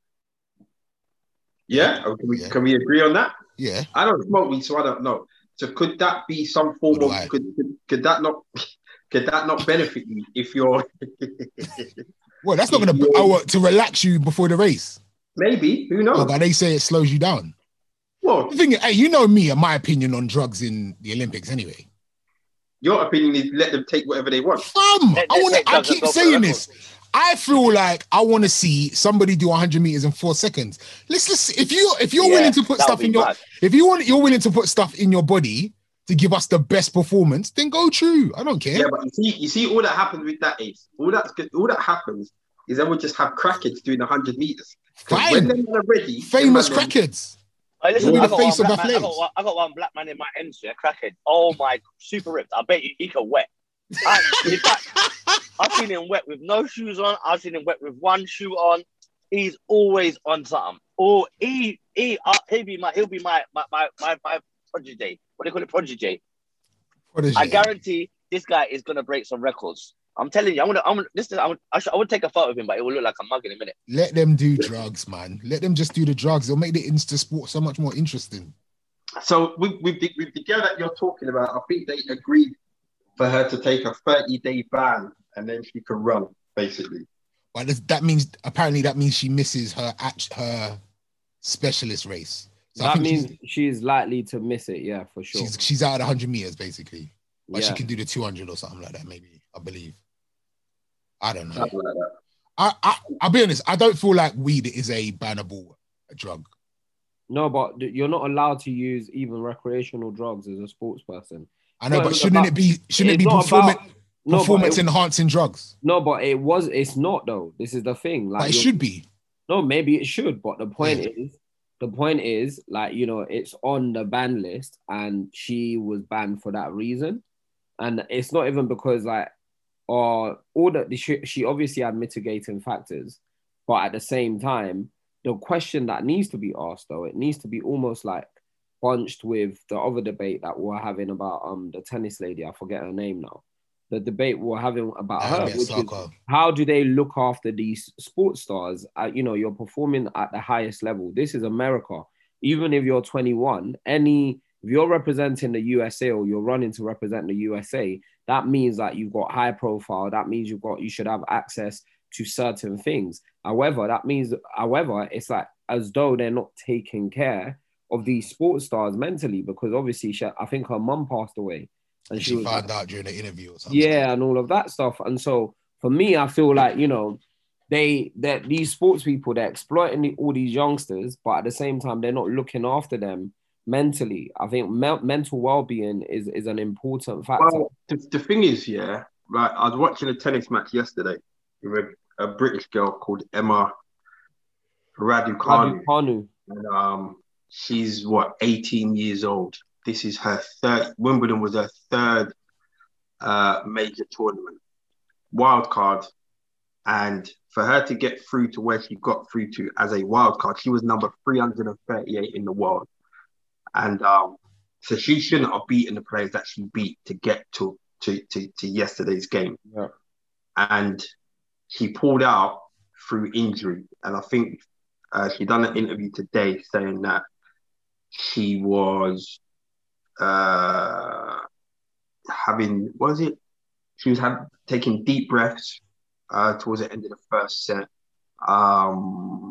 Yeah? Or can we Yeah. can we agree on that? Yeah. I don't smoke weed, so I don't know. So could that be some form Nor do of I. could, could could that not could that not benefit you if you're Well, that's not going to oh, to relax you before the race. maybe, who Oh, knows? but they say it slows you down. Well, The thing, is, hey, you know me and my opinion on drugs in the Olympics anyway. your opinion is let them take whatever they want. Fam, They- I they want take to. I drugs and keep go for saying the this. I feel like I want to see somebody do one hundred meters in four seconds. Let's let's if you if you're Yeah, willing to put that stuff would in be your mad. if you want you're willing to put stuff in your body to give us the best performance, then go true. I don't care. Yeah, but you see, you see, all that happens with that is all that all that happens is then we just have crackheads doing one hundred meters. 'Cause Fine. when they're ready, Famous them man- crackheads. Hey, listen, You'll be I the got, face one of black man, I, got athletics. one, I got one black man in my ends, yeah, crackhead. Oh my, super ripped. I bet you he can wet. I, in fact, I've seen him wet with no shoes on. I've seen him wet with one shoe on. He's always on something. Or he he uh, he'll be my he'll be my my my my, my prodigy. What do you call it, prodigy? Prodigy. I guarantee this guy is gonna break some records. I'm telling you, I'm gonna, I'm gonna, this is, I'm, I, should, I would take a photo of him, but it will look like a mug in a minute. Let them do drugs, man. Let them just do the drugs. It'll make the Insta sport so much more interesting. So with, with, the, with the girl that you're talking about, I think they agreed for her to take a thirty-day ban and then she can run, basically. But that means, apparently that means she misses her her specialist race. So that I think means she's, she's likely to miss it, yeah, for sure. She's, she's out at one hundred meters, basically. But yeah. she can do the two hundred or something like that, maybe, I believe. I don't know. Something like that. I, I, I'll be honest, I don't feel like weed is a bannable drug. No, but you're not allowed to use even recreational drugs as a sports person. I know, No, but it's shouldn't about- it be shouldn't it it's be not performance, about- No, but performance it- enhancing drugs? No, but it was. It's not though. This is the thing. Like But it you're- should be. No, maybe it should. But the point Yeah. is, the point is, like you know, it's on the ban list, and she was banned for that reason. And it's not even because like, or all that she, she obviously had mitigating factors, but at the same time, the question that needs to be asked though, it needs to be almost like bunched with the other debate that we're having about um the tennis lady. I forget her name now. The debate we're having about her, Naomi which is Osaka. how do they look after these sports stars? Uh, you know, you're performing at the highest level. This is America. Even if you're twenty-one, any if you're representing the U S A or you're running to represent the U S A, that means that you've got high profile. That means you've got you should have access to certain things. However, that means, however, it's like as though they're not taking care of these sports stars mentally, because obviously she, I think her mum passed away. And she, she found out during the interview or something. Yeah, and all of that stuff. And so for me, I feel like, you know, they that these sports people, they're exploiting the, all these youngsters, but at the same time, they're not looking after them mentally. I think me- mental well-being is, is an important factor. Well, the, the thing is, yeah, right, I was watching a tennis match yesterday with a, a British girl called Emma Raducanu. Raducanu. And, um, she's, what, eighteen years old. This is her third, Wimbledon was her third uh, major tournament, wild card. And for her to get through to where she got through to as a wild card, she was number three hundred thirty-eight in the world. And um, so she shouldn't have beaten the players that she beat to get to, to, to, to yesterday's game. Yeah. And she pulled out through injury. And I think uh, she done an interview today saying that she was uh, having, what was it? She was have, taking deep breaths uh, towards the end of the first set. Um,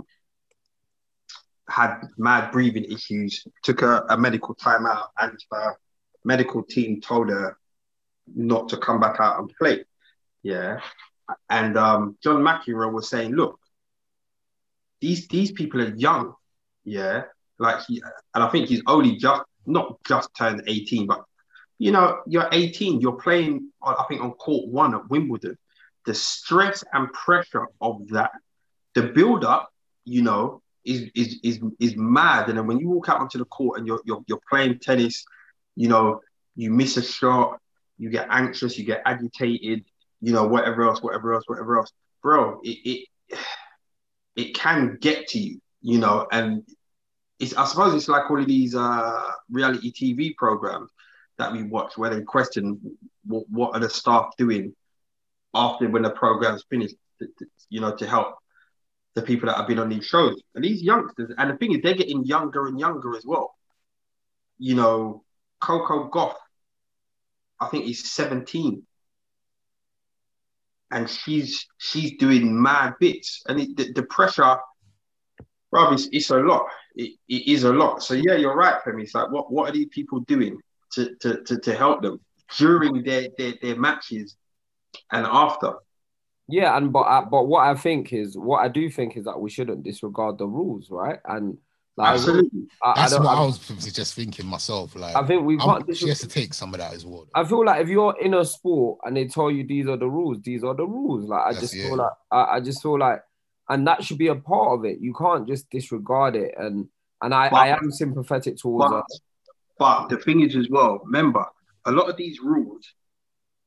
had mad breathing issues, took a, a medical timeout, and her medical team told her not to come back out and play. Yeah. And um, John McEnroe was saying, look, these these people are young. Yeah. Like, he, and I think he's only just, not just turned eighteen, but, you know, you're eighteen, you're playing, I think, on court one at Wimbledon. The stress and pressure of that, the build-up, you know, is is is is mad. And then when you walk out onto the court and you're you're you're playing tennis, you know, you miss a shot, you get anxious, you get agitated, you know, whatever else, whatever else, whatever else, bro. It it it can get to you, you know, and it's I suppose it's like all of these uh, reality T V programs that we watch where they question what, what are the staff doing after when the program's finished, to, to, you know, to help the people that have been on these shows. And these youngsters, and the thing is, they're getting younger and younger as well. You know, Coco Gauff, I think he's seventeen. And she's she's doing mad bits. And it, the, the pressure, bro, it's, it's a lot. It, it is a lot. So yeah, you're right, Femi. It's like, what, what are these people doing to, to, to, to help them during their, their, their matches and after? Yeah, and but I, but what I think is what I do think is that we shouldn't disregard the rules, right? And like, absolutely, I, that's I, don't, what I, I was just thinking myself. Like, I think we can't. she has to take some of that as well. I feel like if you're in a sport and they tell you these are the rules, these are the rules. Like I Yes, just yeah. feel like I, I just feel like, and that should be a part of it. You can't just disregard it. And and I, But- I am sympathetic towards but, us. but the thing is as well, remember, a lot of these rules,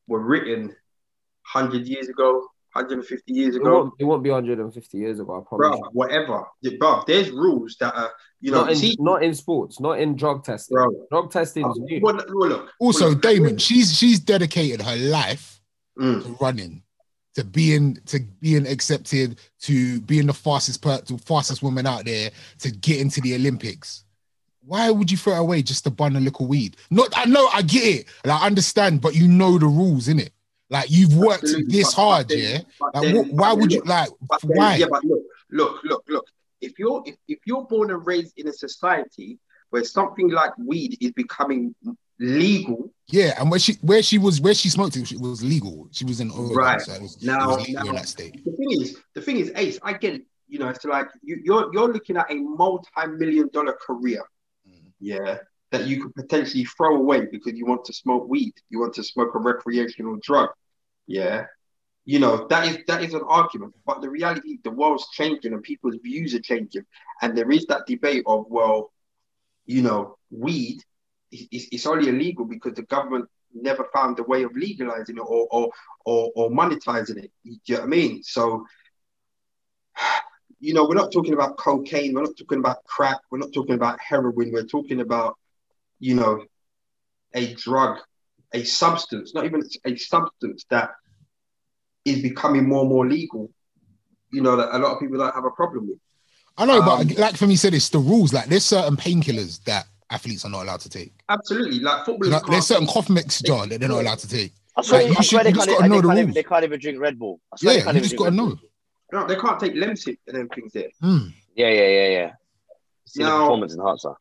were written one hundred years ago, one hundred fifty years It ago. won't, it won't be one hundred fifty years ago, I promise. Bro, whatever. Bro, there's rules that are, you know, Not in, see, not in sports, not in drug testing. bro. Drug testing is Uh, new. well, well, look, Also, well, look, Damon, she's she's dedicated her life Mm. to running, to being to being accepted, to being the fastest per, the fastest woman out there, to get into the Olympics. Why would you throw it away just to bun a little weed? Not, I know, I get it, and I understand, but you know the rules, innit? Like you've worked Absolutely, this but- hard, but then- yeah. but Like, then- what, why but would you look, like? but then- Why? Yeah, but look, look, look, look. If you're if, if you're born and raised in a society where something like weed is becoming legal, Yeah, and where she where she was where she smoked it, it was legal. She was in Oregon, Right. so it was, Now- it was legal now- in that state. the thing is, the thing is, Ace, I get it. You know, it's like you, you're you're looking at a multi-million dollar career, Mhm. yeah, that you could potentially throw away because you want to smoke weed, you want to smoke a recreational drug, yeah. You know, that is that is an argument, but the reality, the world's changing and people's views are changing, and there is that debate of, well, you know, weed is it's, it's only illegal because the government never found a way of legalizing it or or or, or monetizing it. Do you know what I mean? So, you know, we're not talking about cocaine, we're not talking about crack, we're not talking about heroin, we're talking about, you know, a drug, a substance, not even a substance that is becoming more and more legal, you know, that a lot of people don't have a problem with. I know, Um, but like for me, said it's the rules. Like there's certain painkillers that athletes are not allowed to take. Absolutely. Like You footballers know, can't there's certain take- cough mix, John, that they're not allowed to take. I swear, Like, you I should- swear they you just can't, gotta they know the can't even, rules. they can't even drink Red Bull. I swear they Yeah, can't you even just drink gotta Red know. Bull. no, they can't take Lemsip and them things there. Hmm. Yeah, yeah, yeah, yeah. It's in the Now- performance enhancer.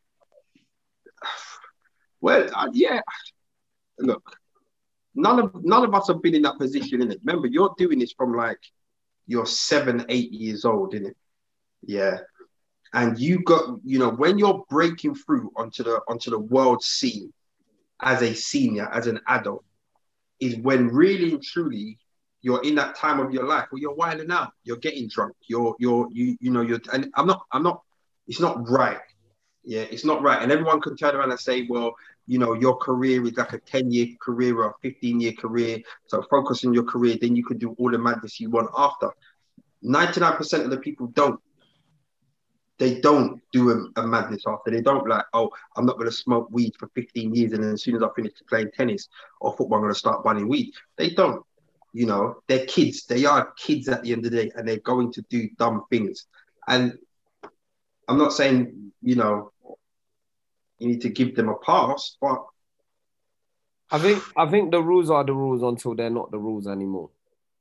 Well, uh, yeah. Look, none of none of us have been in that position, innit? Remember, you're doing this from like you're seven, eight years old, innit? Yeah. And you got, you know, when you're breaking through onto the onto the world scene as a senior, as an adult, is when really and truly you're in that time of your life where you're wilding out, you're getting drunk, you're you're you you know you're and I'm not I'm not it's not right. Yeah, it's not right. And everyone can turn around and say, well, you know, your career is like a ten-year career or a fifteen-year career. So focus on your career, then you can do all the madness you want after. ninety-nine percent of the people don't. They don't do a, a madness after. They don't like, oh, I'm not going to smoke weed for fifteen years and then as soon as I finish playing tennis or football, I'm going to start bunning weed. They don't. You know, they're kids. They are kids at the end of the day and they're going to do dumb things. And I'm not saying, you know, you need to give them a pass, but I think I think the rules are the rules until they're not the rules anymore.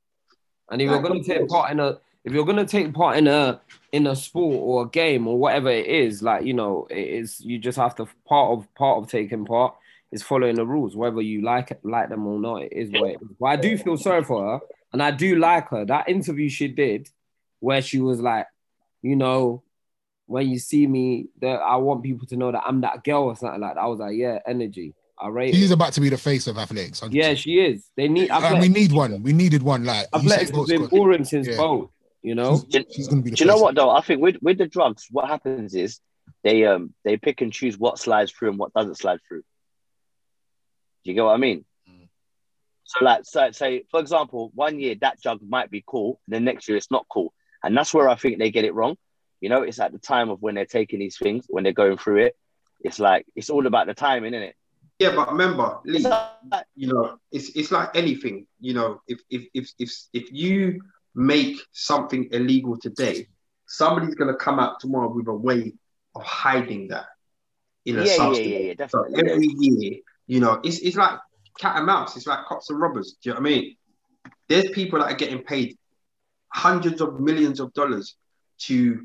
And if you're Like, gonna of take course. part in a if you're gonna take part in a in a sport or a game or whatever it is, like you know, it is you just have to part of part of taking part is following the rules, whether you like it, like them or not. It is what it is. But I do feel sorry for her, and I do like her. That interview she did, where she was like, you know, when you see me, that I want people to know that I'm that girl or something like that. I was like, yeah, energy. I rate She's it. about to be the face of athletics. one hundred Yeah, percent. she is. They need. And we need one. We needed one. Like Usain Athletics has Bolt's been got- boring since yeah. both. You know. She's, she's gonna be the Do you know face. what though? I think with with the drugs, what happens is they um they pick and choose what slides through and what doesn't slide through. Do you get what I mean? Mm. So like so, say for example, one year that drug might be cool, and then next year it's not cool, and that's where I think they get it wrong. You know, it's at the time of when they're taking these things, when they're going through it. It's like it's all about the timing, isn't it? yeah, but remember, Lee, It's like, you know, it's it's like anything, you know, if if if if if you make something illegal today, somebody's gonna come out tomorrow with a way of hiding that in a yeah, yeah, substance. yeah, yeah, So definitely. every year, you know, it's it's like cat and mouse, it's like cops and robbers. Do you know what I mean? There's people that are getting paid hundreds of millions of dollars to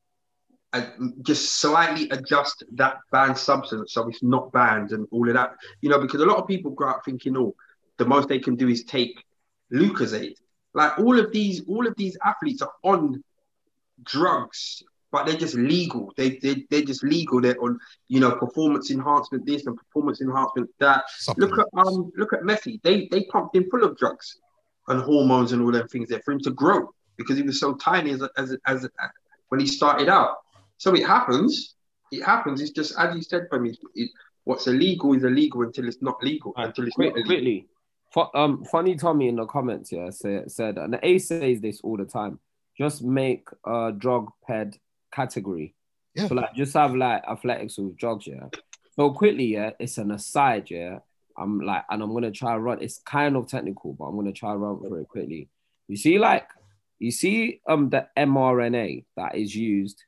uh, just slightly adjust that banned substance so it's not banned and all of that. You know, because a lot of people grow up thinking, oh, the most they can do is take Lucozade. Like all of these, all of these athletes are on drugs, but they're just legal. They they they're just legal. They're on, you know, performance enhancement this and performance enhancement that. Look at um, look at Messi. They they pumped him full of drugs and hormones and all them things there for him to grow because he was so tiny as a, as a, as a, when he started out. So it happens. It happens. It's just as you said for me. It, what's illegal is illegal until it's not legal. Right, Until it's quick, not illegal. quickly, Fu- um, funny Tommy in the comments, yeah, say, said, and the Ace says this all the time. Just make a drug ped category. Yeah. So like, just have like athletics with drugs, yeah. So quickly, yeah, it's an aside, yeah. I'm like, and I'm gonna try to run. It's kind of technical, but I'm gonna try to run through it quickly. You see, like, you see, um, the mRNA that is used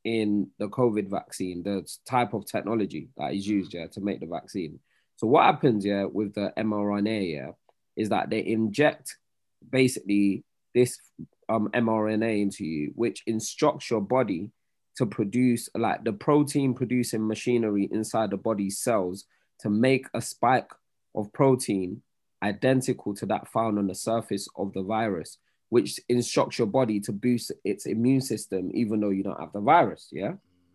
in the COVID vaccine, the type of technology that is used, yeah, to make the vaccine. So what happens, yeah, with the mRNA, yeah, is that they inject basically this um mRNA into you, which instructs your body to produce like the protein producing machinery inside the body's cells to make a spike of protein identical to that found on the surface of the virus, which instructs your body to boost its immune system, even though you don't have the virus, yeah?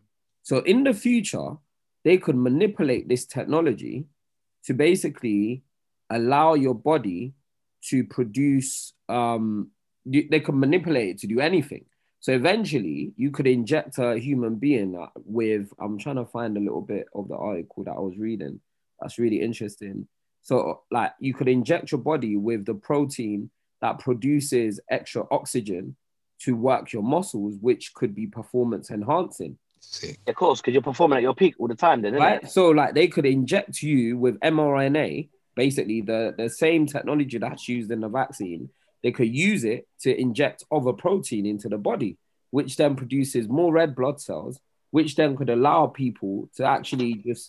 So in the future, they could manipulate this technology to basically allow your body to produce, um, they could manipulate it to do anything. So eventually you could inject a human being with, I'm trying to find a little bit of the article that I was reading. That's really interesting. So like you could inject your body with the protein that produces extra oxygen to work your muscles, which could be performance enhancing. Sick. Of course, because you're performing at your peak all the time then, isn't Right? it? So like they could inject you with mRNA, basically the, the same technology that's used in the vaccine. They could use it to inject other protein into the body, which then produces more red blood cells, which then could allow people to actually just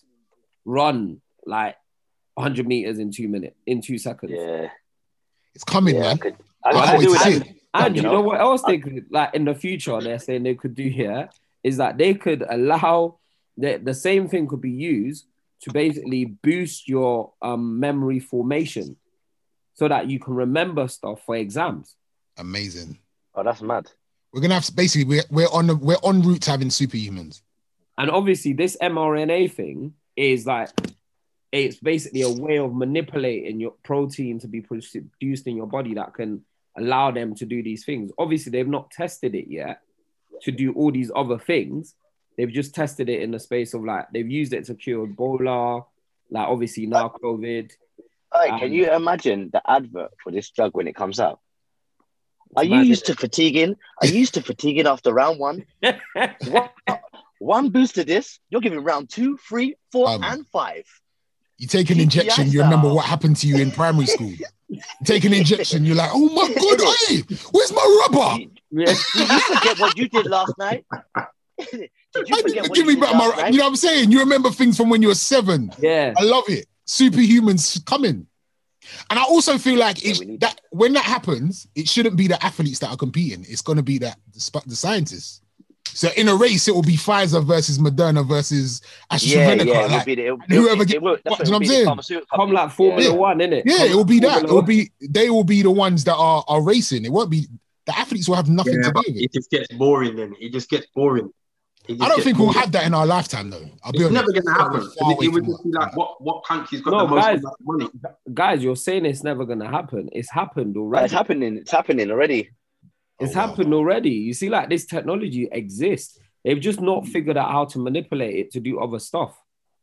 run like one hundred meters in two minutes, in two seconds. Yeah. It's coming, Yeah, I man. could, I, I I can't could do wait to it. see that- it. And you you know, know what else they I- could, like in the future, they're saying they could do here is that they could allow, the, the same thing could be used to basically boost your um, memory formation so that you can remember stuff for exams. Amazing. Oh, that's mad. We're gonna have basically we're we're on the we're on route to having superhumans. And obviously this mRNA thing is like, it's basically a way of manipulating your protein to be produced in your body that can allow them to do these things. Obviously, they've not tested it yet to do all these other things. They've just tested it in the space of like, they've used it to cure Ebola, like obviously now COVID. Hey, Um, can you imagine the advert for this drug when it comes out? Are you mad, used isn't to fatiguing? Are you used to fatiguing after round one? One, one boost of this, you're giving round two, three, four, Um, and five. You take an G T I injection, you remember style. what happened to you in primary school. You take an injection, you're like, oh my god, hey, where's my rubber? Did, Yeah. did you forget what you did last night? Did you I forget didn't what give you me did back last my, night? you know what I'm saying? You remember things from when you were seven. Yeah. I love it. Superhumans coming. And I also feel like Yeah, it's we need that when that happens, it shouldn't be the athletes that are competing. It's going to be that the, sp- the scientists. So in a race, it will be Pfizer versus Moderna versus Yeah, AstraZeneca. yeah, it will like, be the, it, and whoever it, get- it will, that's what- what you know what it will I'm be the saying? pharmaceutical Come companies. like Formula Yeah. One, innit? yeah, Come it will like be that. Formula It will One. be they will be the ones that are, are racing. It won't be the athletes will have nothing Yeah, to do but with it. it just gets boring then. It just gets boring. It just I don't gets think we'll boring. have that in our lifetime, though. I'll be It's honest. never going to We're happen. far It, away it would from just be that. like, what, what country's got No, the most guys. amount of money? Guys, you're saying it's never going to happen. It's happened But already. it's happening. It's happening already. It's Oh, wow. happened already. You see, like this technology exists. They've just not figured out how to manipulate it to do other stuff.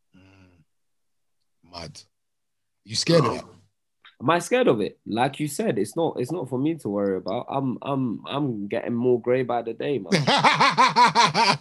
Mm. Mad. You scared of Am I scared of it? Like you said, it's not. It's not for me to worry about. I'm. I'm. I'm getting more grey by the day, man. that?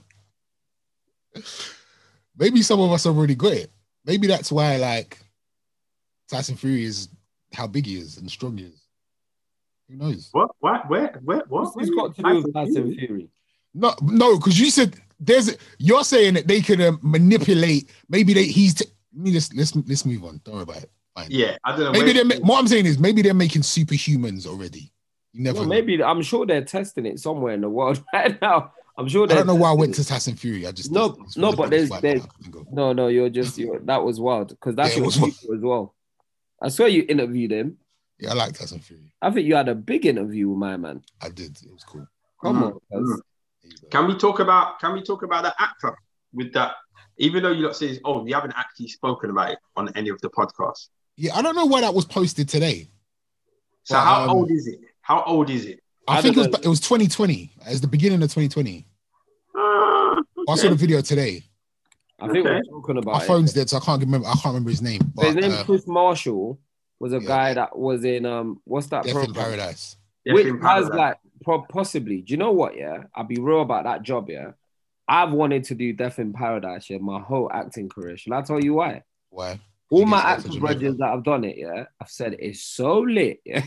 Maybe some of us have already got it. Maybe that's why, like, Tyson Fury is how big he is and strong he is. Who knows? What? What? Where? Where? What? What's this got to do with Tyson Fury? No, no, because you said there's. You're saying that they can uh, manipulate. Maybe they. He's. T- Let me just let's let's move on. Don't worry about it. Fine. Yeah, I don't know. Maybe where- they're. ma- What I'm saying is maybe they're making superhumans already. You never. Well, know. maybe I'm sure they're testing it somewhere in the world right now. I'm sure. I they're don't know why I testing went it. to Tyson Fury. I just No, it's no, one of the but biggest there's- fight there's- I can go. No, no, you're just. You're, that was wild because that's Yeah, it your was wild. people as well. I swear you interviewed him. Yeah, I like Tyson Fury. I think you had a big interview with my man. I did. It was cool. Come Mm, on, cuz. mm. There you go. Can we talk about? Can we talk about that actor with that? Even though you lot say, oh, you haven't actually spoken about it on any of the podcasts. Yeah, I don't know why that was posted today. So But, how um, old is it? How old is it? I, I think it don't was know. it was twenty twenty. It was the beginning of twenty twenty. Uh, I saw the video today. I think Okay. we're talking My about phone's it. dead, so I can't remember. I can't remember his name. So his But, name's uh, Chris Marshall. was a Yeah. guy that was in um what's that Death in program? Paradise. Death Which in has Paradise. like pro- possibly. Do you know what? Yeah, I'll be real about that job. Yeah, I've wanted to do Death in Paradise. Yeah, my whole acting career. Shall I tell you why? Why? All You my get to go to actor Jamaica. brothers that have done it, yeah, I've said it's so lit. Yeah.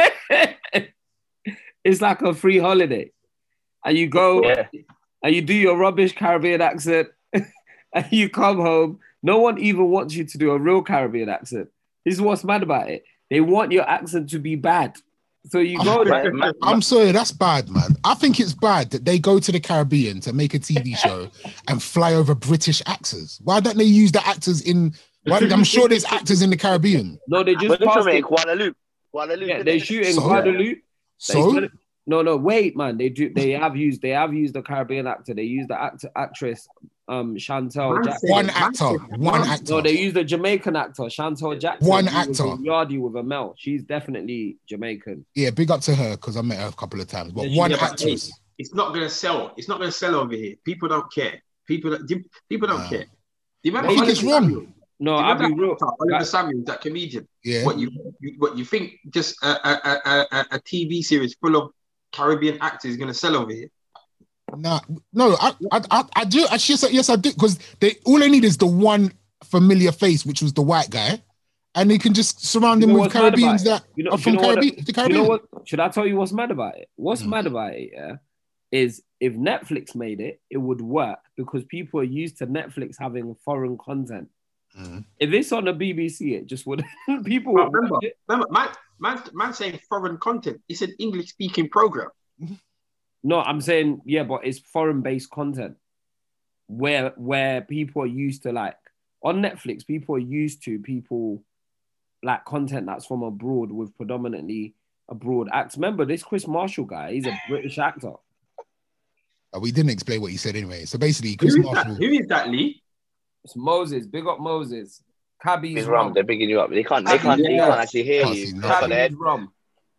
It's like a free holiday. And you go Yeah. and you do your rubbish Caribbean accent and you come home. No one even wants you to do a real Caribbean accent. This is what's mad about it. They want your accent to be bad. So you go there. Man, man, I'm sorry, that's bad, man. I think it's bad that they go to the Caribbean to make a T V show and fly over British actors. Why don't they use the actors in? Why, I'm sure there's actors in the Caribbean. No, they just but they're passed filming in it. Kuala Lumpur. Kuala Lumpur. Yeah, they shoot in So? Guadeloupe. So No, no, wait, man. They do. They have used. They have used the Caribbean actor. They used the actor, actress, um, Chantel Man Jackson. said one it, man actor, said it. one Man- actor. No, they used the Jamaican actor, Chantel Jackson. One who was actor. in Yardie with a Mel. She's definitely Jamaican. Yeah, big up to her because I met her a couple of times. But Yeah, one but actress. It's not gonna sell. It's not gonna sell over here. People don't care. People, don't- people don't Nah. care. Do you remember I think Oliver it's wrong. Samuel? No, Do you I'll be remember real. that actor, Oliver That- Samuel, that comedian. Yeah. What you, you what you think? Just a, a, a, a, a T V series full of Caribbean actors is gonna sell over here. Nah, no, I, I, I, I do. I, yes, I- yes, I do. Because they all they need is the one familiar face, which was the white guy, and they can just surround You him know with what's mad about Caribbeans it? that You know- are you from know what- Caribbean. The You Caribbean. know what? Should I tell you what's mad about it? What's Mm. mad about it, yeah, is if Netflix made it, it would work because people are used to Netflix having foreign content. Mm. If it's on the B B C, it just would people But would remember, watch it. remember, man, man, man saying foreign content. It's an English speaking program. No, I'm saying yeah, but it's foreign based content where where people are used to like on Netflix. People are used to people like content that's from abroad with predominantly abroad acts. Remember this Chris Marshall guy? He's a British actor. Uh, we didn't explain what he said anyway. So basically, Who Chris is that? Marshall. Who is that, Lee? It's Moses. Big up Moses. Cabby's He's rum. rum. They're bigging you up. They can't. They can't. They Yeah. can't actually hear Can't you. see They've nothing. got their head- Cabby's rum.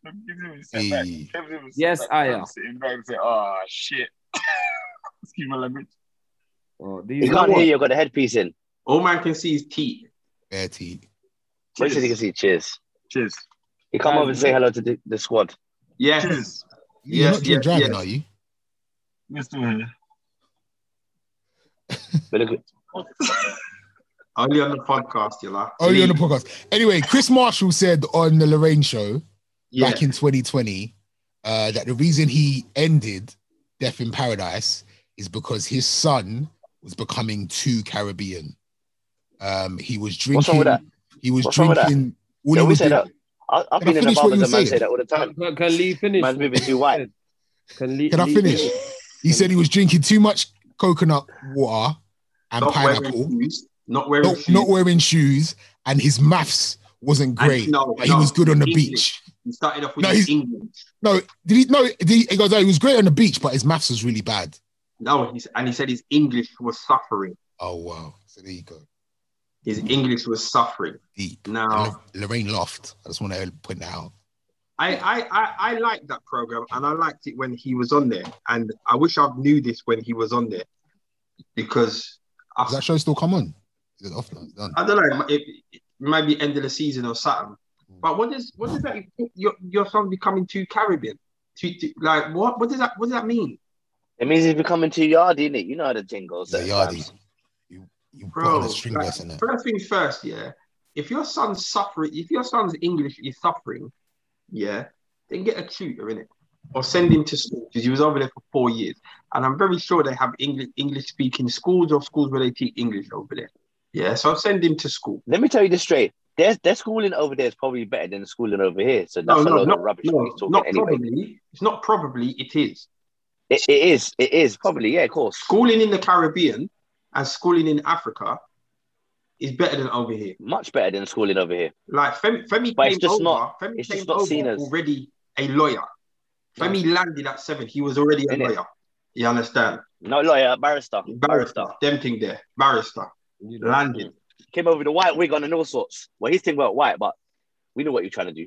Hey. Yes, Aya. Sitting back and say, oh, shit. Excuse my language. Oh, They these can't are hear you. Got the headpiece in. All man can see is teeth. Bare teeth. Wait till you can see. Cheers. Cheers. You come over and say hello to the, the squad. Yes. Cheers. You're Yes, not drink yes, driving, yes. are you? We're still here. But look, Only on the podcast, you know. Only on the podcast. Anyway, Chris Marshall said on the Lorraine show Yeah. back in twenty twenty uh, that the reason he ended Death in Paradise is because his son was becoming too Caribbean. Um, he was drinking. What's wrong with that? He was What's wrong with that? drinking. All yeah, he we was say doing- that. I, I've Can I been in the finish what barbers you and man were say saying? that all the time. Can, can Lee finish? Man's moving too white. Can, Lee, Can I Lee finish? He said he was drinking too much coconut water and Not pineapple, wearing shoes. Not wearing not, shoes. not wearing shoes, and his maths wasn't And great. no, but he no, was good on the English. beach. He started off with No, his he's- English. No, did he? No, did he, he goes. Oh, he was great on the beach, but his maths was really bad. No, he's, and he said his English was suffering. Oh wow! So there you go. His English was suffering. Deep. Now, And Lorraine Loft. I just want to point that out. I, I, I, I liked that program, and I liked it when he was on there. And I wish I knew this when he was on there, because I, Does that show still come on? Is it off now? It's done. I don't know. It, it might be end of the season or something. But what does what does that your your son becoming too Caribbean? Too, too, like what? What does that what does that mean, It means he's becoming too yardy, innit? You know how the thing goes. Yeah, sometimes. Yardy. You you put bro? on a string like, dress in it. first things first, yeah. If your son's suffering, if your son's English is suffering, yeah, then get a tutor in it, or send him to school because he was over there for four years. And I'm very sure they have English English speaking schools or schools where they teach English over there. Yeah, so send him to school. Let me tell you this straight. Their, their schooling over there is probably better than the schooling over here. So that's No, a no, load not, of rubbish no, what he's talking not anyway. probably. It's not probably. It is. It, it is. It is probably. Yeah, of course. Schooling in the Caribbean and schooling in Africa is better than over here. Much better than schooling over here. Like Femi, Femi But came it's just over. not- Femi it's came just not over seen as- already a lawyer. Femi landed at seven. He was already a Innit? lawyer. You understand? No lawyer, barrister. Barrister. Them thing there. Barrister. Landed. Came over with a white wig on and all sorts. Well, he's thinking about white, but we know what you're trying to do.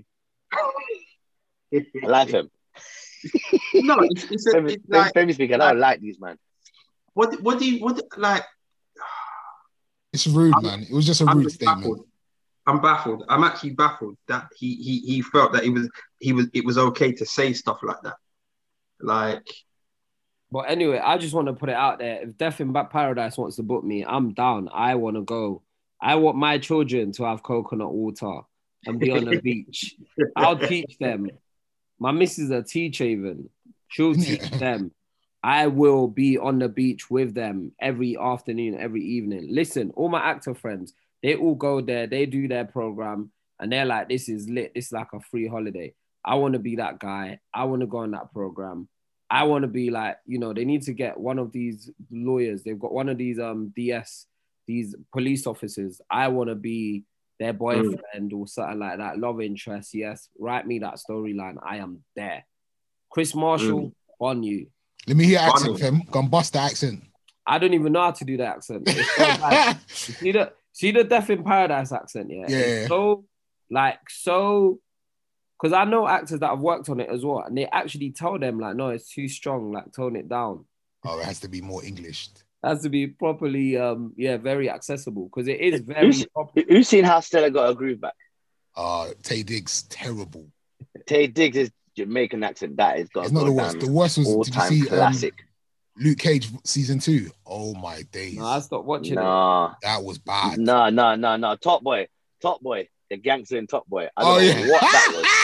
I like him. No, it's, it's, a, Femi, it's like Femi speaking, I don't like these, man. what? What do you what? Like It's rude, I'm- man. It was just a I'm rude just statement. baffled. I'm baffled. I'm actually baffled that he he he felt that it was he was it was okay to say stuff like that. Like, But anyway, I just want to put it out there. If Death in Back Paradise wants to book me, I'm down. I want to go. I want my children to have coconut water and be on the beach. I'll teach them. My missus is a teacher even. She'll teach them. I will be on the beach with them every afternoon, every evening. Listen, all my actor friends, they all go there. They do their program and they're like, this is lit. This is like a free holiday. I want to be that guy. I want to go on that program. I want to be like, you know, they need to get one of these lawyers. They've got one of these um D S, these police officers. I want to be their boyfriend mm. or something like that. Love interest, yes. Write me that storyline. I am there. Chris Marshall, mm. on you. Let me hear accent, fam. Go and bust the accent. I don't even know how to do the accent. It's so bad. see the see the Death in Paradise accent, yeah? Yeah. It's so, like, so... Because I know actors that have worked on it as well, and they actually tell them, like, no, it's too strong, like, tone it down. Oh, it has to be more English. It has to be properly, um, yeah, very accessible, because it is very... Who's, who's seen how Stella got her groove back? Uh, Tay Diggs, terrible. Tay Diggs is Jamaican accent. That is got It's not the worst. The worst was, did you see classic. Um, Luke Cage season two? Oh, my days. No, I stopped watching nah. it. That was bad. No, no, no, no. Top Boy. Top Boy. The gangster in Top Boy. I don't oh, know yeah. what that was.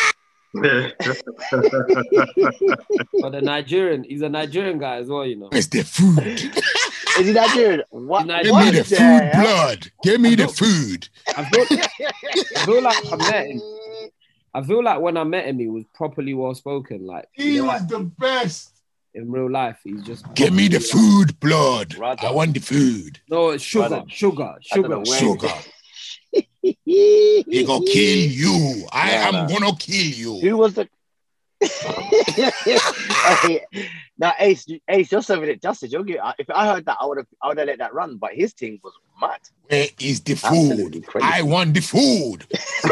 But the Nigerian, he's a Nigerian guy as well, you know. Where's the food? Is he Nigerian? What? Give what? me the food, Yeah. blood. Give me the food. I feel, I feel like I met him. I feel like when I met him, he was properly well spoken. Like He you know, was like, the best. in real life. He's just Give me the food, blood. Right I want the food. no it's sugar, Brother. sugar, I don't know sugar, where- Sugar. He gonna kill you. I No, am no. gonna kill you. Who was the? Now, Ace, Ace, you're serving it justice. You're giving, if I heard that, I would have, I would have let that run. But his team was mad. Where is the Absolutely food? crazy. I want the food.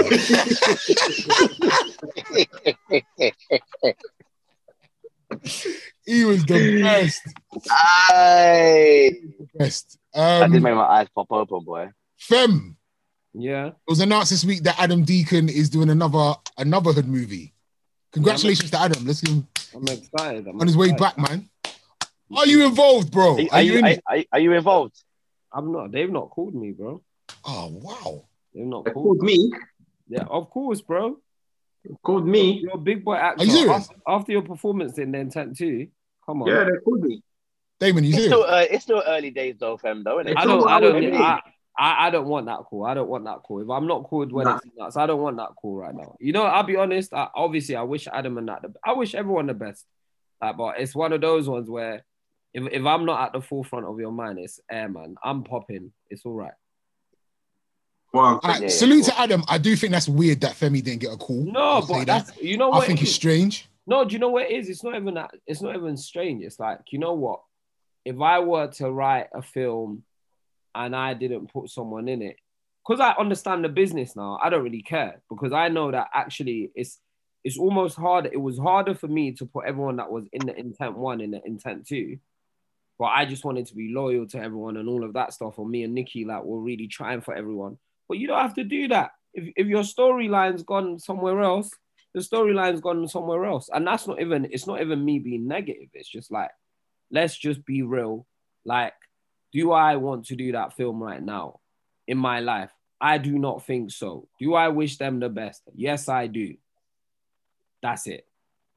He was the best. Aye. Best. That did Um, make my eyes pop open, boy. Fem. yeah. It was announced this week that Adam Deacon is doing another another hood movie. Congratulations to Adam. Let's give him I'm excited. I'm on his way excited. back, man. Are you involved, bro? Are, you- are you in are, it? are, are you involved? I'm not. They've not called me, bro. Oh wow. They've not They called called me. Yeah, of course, bro. Called me. You're a big boy actor. Are you serious? After, after your performance in The Intent two, come on. Yeah, they called me. Damon, you It's serious? still, uh, it's still early days, though, fam. Though, isn't it? I don't. I don't. Maybe. I, I, I don't want that call. I don't want that call. If I'm not called when Nah. it's nuts, I don't want that call right now. You know, I'll be honest. I, obviously, I wish Adam and that. The, I wish everyone the best. Like, but it's one of those ones where if, if I'm not at the forefront of your mind, it's air, man. I'm popping. It's all right. Well, All right, Yeah, salute cool. to Adam. I do think that's weird that Femi didn't get a call. No, I'll say but that. that's you know I what. think it it's is? strange. No, do you know what it is? It's not even that. It's not even strange. It's like, you know what? If I were to write a film and I didn't put someone in it, because I understand the business now, I don't really care because I know that actually it's it's almost harder. It was harder for me to put everyone that was in the intent one in the intent two, but I just wanted to be loyal to everyone and all of that stuff. And me and Nikki like were really trying for everyone. But you don't have to do that. If if your storyline's gone somewhere else, the storyline's gone somewhere else. And that's not even, it's not even me being negative. It's just like, let's just be real. Like, do I want to do that film right now in my life? I do not think so. Do I wish them the best? Yes, I do. That's it.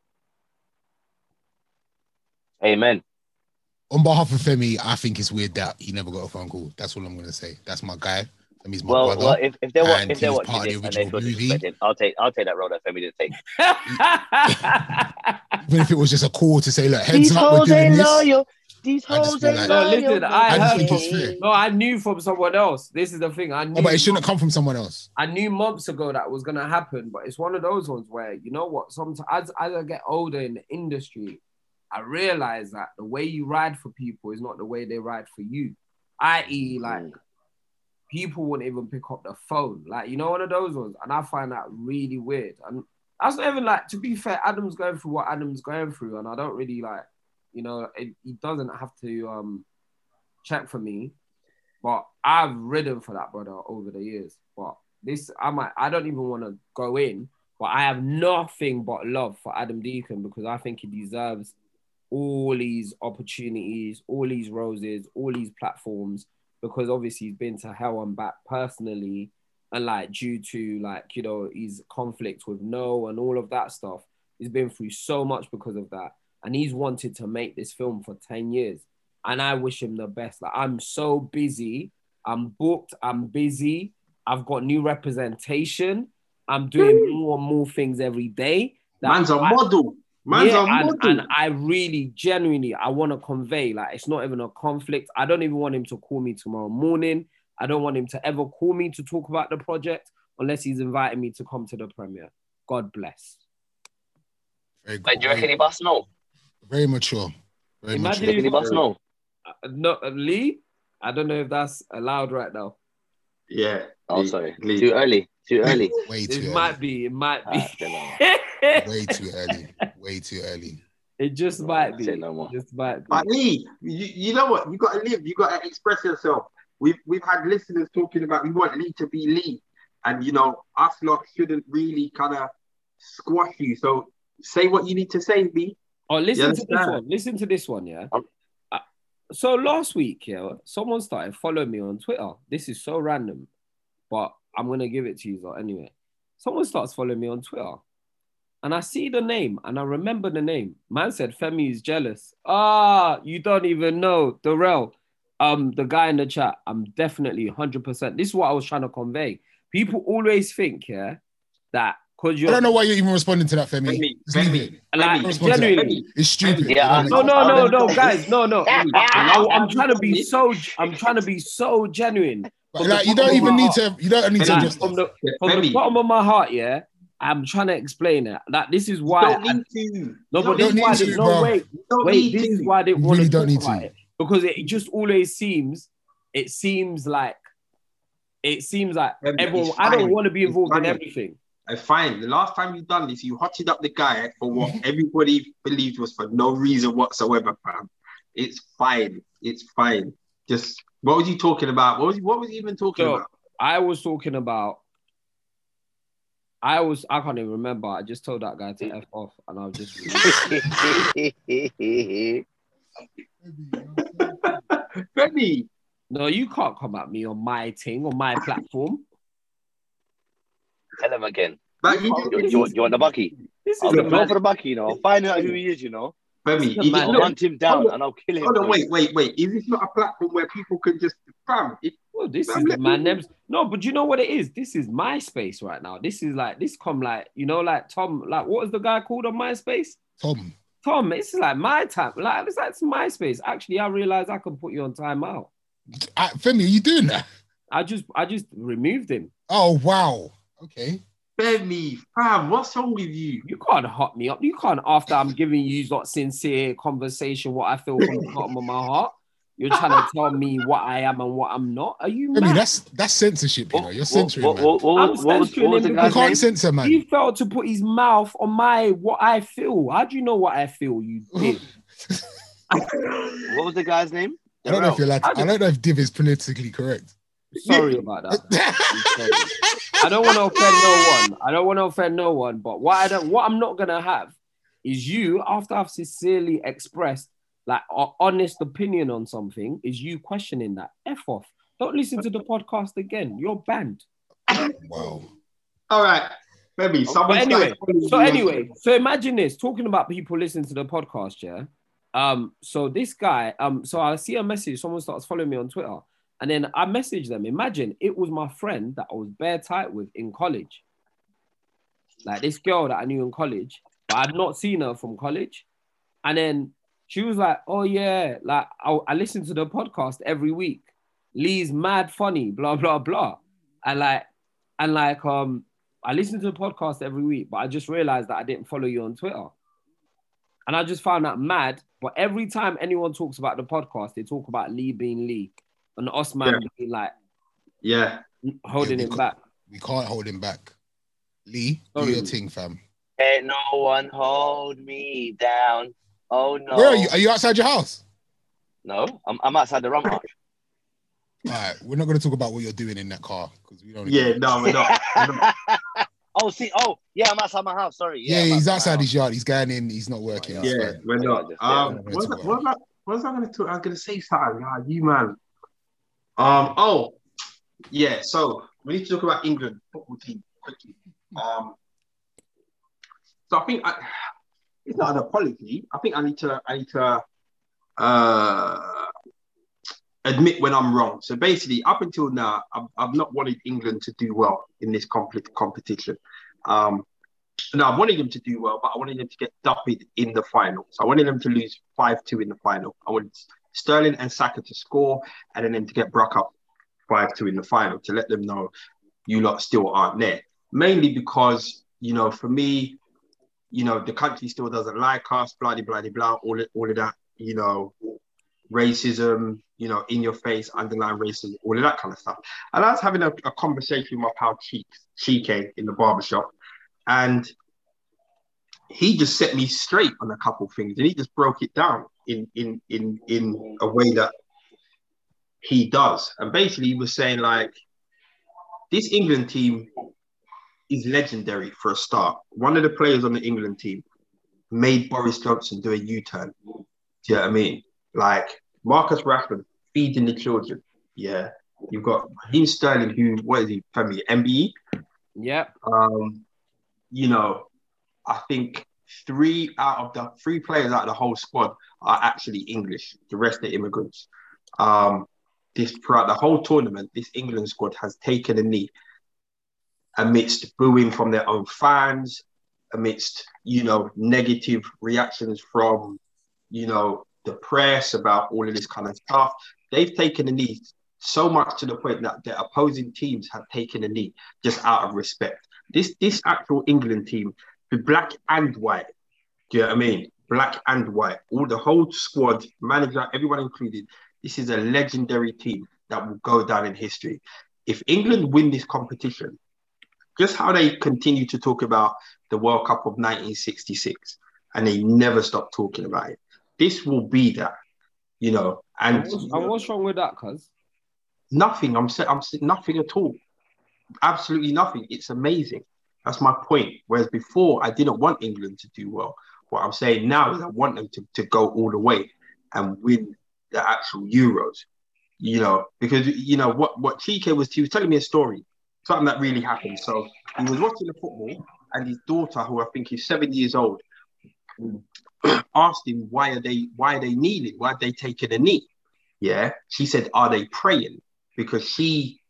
Amen. On behalf of Femi, I think it's weird that he never got a phone call. That's all I'm going to say. That's my guy. Femi's my Well, brother. well, if, if they're wa- and if they're he's watching part of this the and they original feel movie. disrespected, I'll take I'll take that road that Femi didn't take. Even if it was just a call to say, look, heads These up, we're hoes doing ain't this. loyal. These I just hoes feel ain't like- No, loyal. listen, I I just heard, think it's fair. no, I knew from someone else. This is the thing. I knew, Oh, but it shouldn't come from someone else. I knew months ago that was gonna happen, but it's one of those ones where, you know what, sometimes as, as I get older in the industry, I realize that the way you ride for people is not the way they ride for you. that is, like, people wouldn't even pick up the phone. Like, you know, one of those ones. And I find that really weird. And that's not even like, to be fair, Adam's going through what Adam's going through. And I don't really like, you know, it, he doesn't have to um check for me. But I've ridden for that brother over the years. But this I might I don't even want to go in, but I have nothing but love for Adam Deacon because I think he deserves all these opportunities, all these roses, all these platforms, because obviously he's been to hell and back personally, and like due to like, you know, his conflict with No and all of that stuff. He's been through so much because of that. And he's wanted to make this film for ten years. And I wish him the best. Like, I'm so busy. I'm booked. I'm busy. I've got new representation. I'm doing more and more things every day. Man's a I- model. Man's yeah, a and, model. and I really, genuinely, I want to convey, like, it's not even a conflict. I don't even want him to call me tomorrow morning. I don't want him to ever call me to talk about the project unless he's inviting me to come to the premiere. God bless. Very, Wait, do you reckon he bust no? very mature. Very Imagine mature. Reckon he bust no? Uh, no, uh, Lee, I don't know if that's allowed right now. Yeah. Oh, Lee- sorry. Lee. Too early. Too early. Way It too early. might be. It might be. Ah, don't know. Way too early. Way too early. It just might be. Say no more. Just might be. But Lee, you, you know what? You got to live. You got to express yourself. We've we've had listeners talking about we want Lee to be Lee, and you know us lot shouldn't really kind of squash you. So say what you need to say, B. Oh, listen You to this understand? one. Listen to this one, yeah. Um, Uh, so last week, yeah, someone started following me on Twitter. This is so random, but I'm gonna give it to you though anyway. Someone starts following me on Twitter, and I see the name, and I remember the name. Man said Femi is jealous. Ah, you don't even know Darrell. Um, the guy in the chat. I'm definitely one hundred percent. This is what I was trying to convey. People always think, yeah, that because I you're don't know why you're even responding to that, Femi. Femi, Just leave Femi, it. like Femi, Respond to that. genuinely. It's stupid. Yeah, It No, doesn't no, no, Femi. no, guys, no, no. I, Femi. am trying to be so. I'm trying to be so genuine. But From the like, you bottom don't of even my need heart. to. You don't need to Like, just. from the from the Femi. bottom of my heart, yeah. I'm trying to explain it. That this is You why. don't I, need to. no, You but don't this is need why. to, There's no bro. way. You don't Wait, need this is to. why I didn't You want really to don't talk need about to. it because it just always seems. It seems like. It seems like Femi, everyone. it's I don't fine. want to be It's involved in fine. everything. Uh, fine. The last time you done this, you hotted up the guy for what everybody believed was for no reason whatsoever, fam. It's fine. It's fine. Just what was he talking about? What was he, what was he even talking So about? I was talking about. I was. I can't even remember. I just told that guy to f off, and I was just. Femi, No, you can't come at me on my thing, on my platform. Tell him again. but you, You, you, you want the bucky? This is I'll the go man. for the bucky, you know. Find out who he is, you know. Femi, the is man. it I'll not, hunt him down Hold on. and I'll kill him. hold on, for you. wait, wait, wait. Is this not a platform where people can just fam? It, Well, this Fam, is the let man me- names. No, but you know what it is? This is MySpace right now. This is like this come like, you know, like Tom, like what was the guy called on MySpace? Tom. Tom, it's like my time. Like it's like it's MySpace. Actually, I realized I can put you on timeout. Uh, Femi, are you doing that? I just I just removed him. Oh wow. Okay. Femi, fam, what's wrong with you? You can't hot me up. You can't after I'm giving you that sincere conversation, what I feel from the bottom of my heart. You're trying to tell me what I am and what I'm not. Are you Femi, mad? that's that's censorship. You know, you're What, censoring, what, man. what, what, I'm was- what, was, censoring what was the him You guy's can't name? censor, man. He failed to put his mouth on my what I feel. How do you know what I feel? You did. What was the guy's name? I don't know if you're allowed. I To, I don't know if div is politically correct. Sorry about that. I'm sorry. I don't want to offend no one. I don't want to offend no one. But what I don't, what I'm not gonna have is you after I've sincerely expressed like an honest opinion on something, is you questioning that. F off. Don't listen to the podcast again. You're banned. Wow. All right, Femi, But someone anyway, started following so you on anyway, Twitter. so imagine this, talking about people listening to the podcast, yeah. Um, so this guy, um, so I see a message, someone starts following me on Twitter, and then I message them. Imagine it was my friend that I was bare tight with in college. Like this girl that I knew in college, but I'd not seen her from college. And then she was like, oh yeah, like I, I listen to the podcast every week. Lee's mad funny, blah, blah, blah. And like, and like, um, I listen to the podcast every week, but I just realized that I didn't follow you on Twitter. And I just found that mad. But every time anyone talks about the podcast, they talk about Lee being Lee and Osman Yeah. being like Yeah, holding Yeah, him because- back. We can't hold him back. Lee, do Sorry. your thing, fam. Ain't no one hold me down. Oh no. Where are you? Are you outside your house? No, I'm, I'm outside the rum arch. All right, we're not going to talk about what you're doing in that car because we don't. Yeah, no, we're not. We're not. Oh, see, oh, yeah, I'm outside my house. Sorry. Yeah, I'm he's my outside house. his yard. He's going in. He's not working. Oh, It's Yeah, fine. we're I not. just- Um, yeah. what was, I, Yeah. what was I, what was I going to talk? I was going to say something. Ah, you man. Um. Oh, yeah. So we need to talk about England football team quickly. Um. So I think I, it's not an apology. I think I need to. I need to. Uh. Admit when I'm wrong. So basically, up until now, I've, I've not wanted England to do well in this complete competition. Um, no, I wanted them to do well, but I wanted them to get duffed in the final. So I wanted them to lose five two in the final. I wanted Sterling and Saka to score, and then them to get Brock up five two in the final to let them know you lot still aren't there. Mainly because, you know, for me, you know, the country still doesn't like us, blah, blah, blah, blah, all, all of that, you know, racism, you know, in your face, underlying racism, all of that kind of stuff. And I was having a, a conversation with my pal Chike in the barbershop, and he just set me straight on a couple of things, and he just broke it down in in in in a way that he does. And basically, he was saying like, this England team is legendary for a start. One of the players on the England team made Boris Johnson do a U-turn. Do you know what I mean? Like Marcus Rashford feeding the children. Yeah. You've got Raheem Sterling, who, what is he, family? M B E? Yep. Um, you know, I think three out of the three players out of the whole squad are actually English. The rest are immigrants. Um, this throughout the whole tournament, this England squad has taken a knee amidst booing from their own fans, amidst, you know, negative reactions from, you know, the press about all of this kind of stuff. They've taken a knee so much to the point that their opposing teams have taken a knee just out of respect. This this actual England team, the black and white, do you know what I mean? Black and white, all the whole squad, manager, everyone included. This is a legendary team that will go down in history. If England win this competition, just how they continue to talk about the World Cup of nineteen sixty-six, and they never stop talking about it. This will be that, you know. And, And what's, and what's wrong with that, cuz? Nothing. I'm saying, I'm saying nothing at all. Absolutely nothing. It's amazing. That's my point. Whereas before, I didn't want England to do well. What I'm saying now is I want them to, to go all the way and win the actual Euros. You know, because you know what what Chike was. He was telling me a story, something that really happened. So he was watching the football, and his daughter, who I think is seven years old, asked him why are they why are they kneeling? Why are they taking a knee? Yeah, she said, are they praying? Because she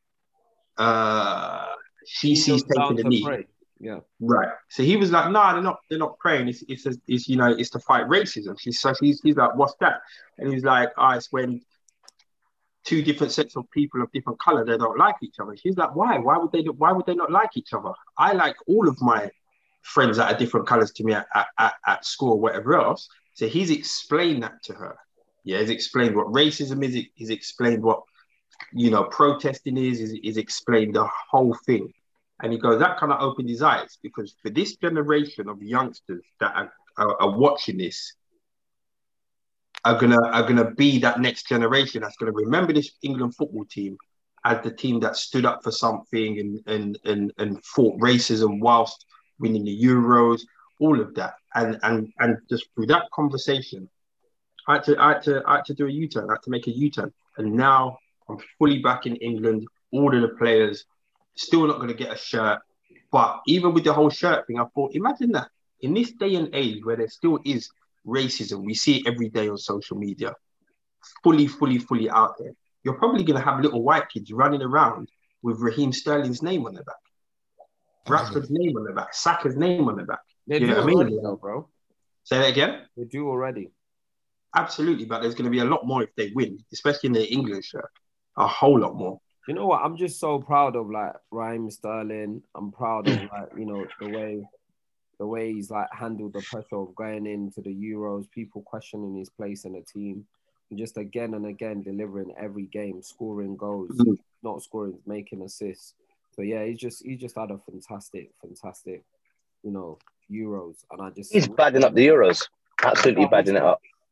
uh she He sees goes down taking a to knee. pray. Yeah. Right. So he was like, no, nah, they're not they're not praying. It's it's, a, it's you know, it's to fight racism. She's so he's, he's like, what's that? And he's like, oh, it's when two different sets of people of different color, they don't like each other. She's like, why? Why would they why would they not like each other? I like all of my friends that are different colors to me at, at, at school or whatever else. So he's explained that to her. Yeah, he's explained what racism is. He's explained what, you know, protesting is. He's, he's explained the whole thing. And he goes, that kind of opened his eyes, because for this generation of youngsters that are, are, are watching this, are gonna are gonna be that next generation that's gonna remember this England football team as the team that stood up for something and and and, and fought racism whilst winning the Euros, all of that. And and and just through that conversation, I had to I had to I had to do a U-turn. I had to make a U-turn. And now I'm fully back in England. All of the players still not going to get a shirt. But even with the whole shirt thing, I thought, imagine that in this day and age where there still is racism, we see it every day on social media, fully, fully, fully out there. You're probably going to have little white kids running around with Raheem Sterling's name on their back, Rashford's name on the back, Saka's name on the back. They You do know what I already, mean? though, bro. Say that again? They do already. Absolutely, but there's going to be a lot more if they win, especially in the England shirt. A whole lot more. You know what? I'm just so proud of like Raheem Sterling. I'm proud of like, you know, the way the way he's like handled the pressure of going into the Euros, people questioning his place in the team. And just again and again delivering every game, scoring goals, Mm-hmm. not scoring, making assists. So yeah, he just he just had a fantastic, fantastic, you know, Euros. And I just He's badding up the Euros. Absolutely badding it up.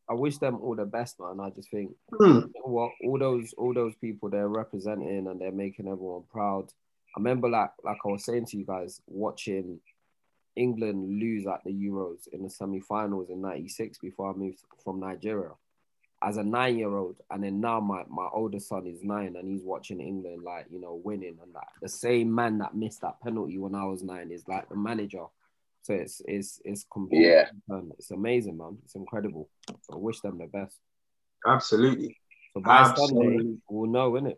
I wish them all the best, man. I just think, Hmm. you know what, all those all those people they're representing and they're making everyone proud. I remember, like like I was saying to you guys, watching England lose at the Euros in the semi-finals in ninety-six before I moved from Nigeria as a nine-year-old, and then now my, my older son is nine and he's watching England, like, you know, winning, and like the same man that missed that penalty when I was nine is like the manager. So it's it's it's completely Yeah. different. It's amazing, man. It's incredible. So I wish them the best. Absolutely. So by Absolutely. Sunday we'll know, innit?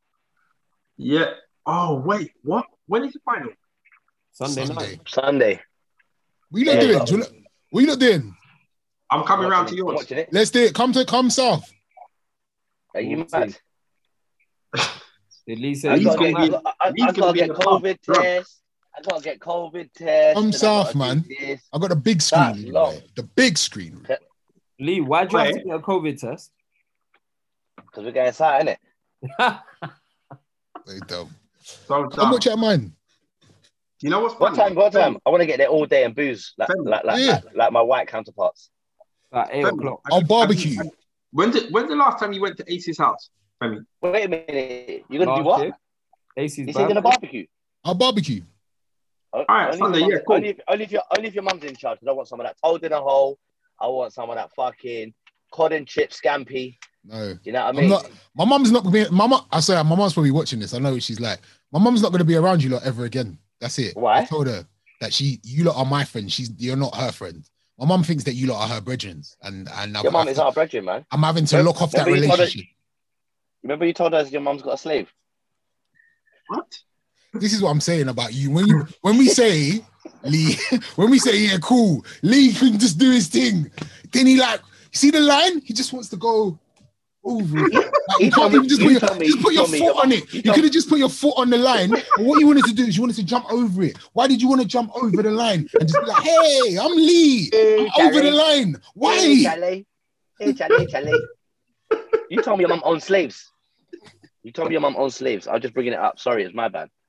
Yeah. Oh wait, what? When is the final? Sunday, Sunday. night. Sunday. What you not Yeah, doing? but- Do you not- What you not doing? I'm coming I'm around to watching it. I'm yours. watching it. Let's do it. Come to come south. Are you We'll mad? see. Did Lee say I He's he's gotta gonna get, be- I, got- I, he's I gonna gotta be get in the pub, COVID drunk. test. I gotta get COVID test. Come and I south, gotta man. do this. I got a big screen. That's anyway. long. The big screen. Lee, why'd you have to Where? get a COVID test? Because we're going inside, innit? Very dumb. So How dumb. much at mine? You know what's What funny? time? What time? I want to get there all day and booze like Femi. like like, Yeah. like, like my white counterparts. At eight Femi, o'clock. have I'll you- barbecue. have you- When's it? When's the last time you went to Ace's house, Femi? Wait a minute. You're gonna Last do what? year. A C's You say you're gonna birthday. barbecue? I'll barbecue. All right, Sunday, yeah, cool. Only if, only if your only if your mum's in charge. 'Cause I want some of that toad in a hole. I want some of that fucking cod and chip scampi. No. You know what I I'm mean? not. My mum's not gonna be. My mum. I say my mum's probably watching this. I know what she's like. My mum's not gonna be around you lot ever again. That's it. Why? I told her that she, you lot are my friends. She's, you're not her friend. My mum thinks that you lot are her brethren, and and I've- Your mum I've- is not a brethren, man. I'm having to Remember- lock off that remember you told her- relationship. Remember you told us your mum's got a slave. What? This is what I'm saying about you. When you when we say Lee, when we say yeah, cool, Lee can just do his thing. Then he like, see the line? He just wants to go over it. Like, He you told can't even me- just you put your, told me- just put you your told me foot about- on it. you You told- could have just put your foot on the line. But what you wanted to do is you wanted to jump over it. Why did you want to jump over the line and just be like, hey, I'm Lee. Hey, I'm over Charlie. the line. Hey, Why? Charlie. Hey, Charlie, Charlie. You told me your mum owns slaves. You told me your mum owns slaves. I was just bringing it up. Sorry, it's my bad.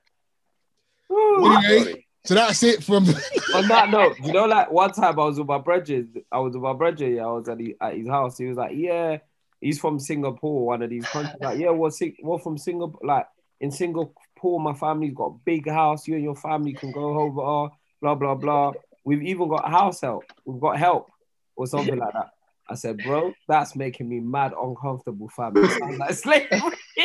Anyway, Sorry. so that's it from On that note, you know, like one time I was with my brother, I was with my brother, yeah, I was at, the, at his house. He was like, yeah, he's from Singapore, one of these countries. Like, yeah, we're, Sing- we're from Singapore. Like, in Singapore, my family's got a big house. You and your family can go over, blah, blah, blah. We've even got house help. We've got help or something like that. I said, bro, that's making me mad uncomfortable, fam. It sounds like slavery.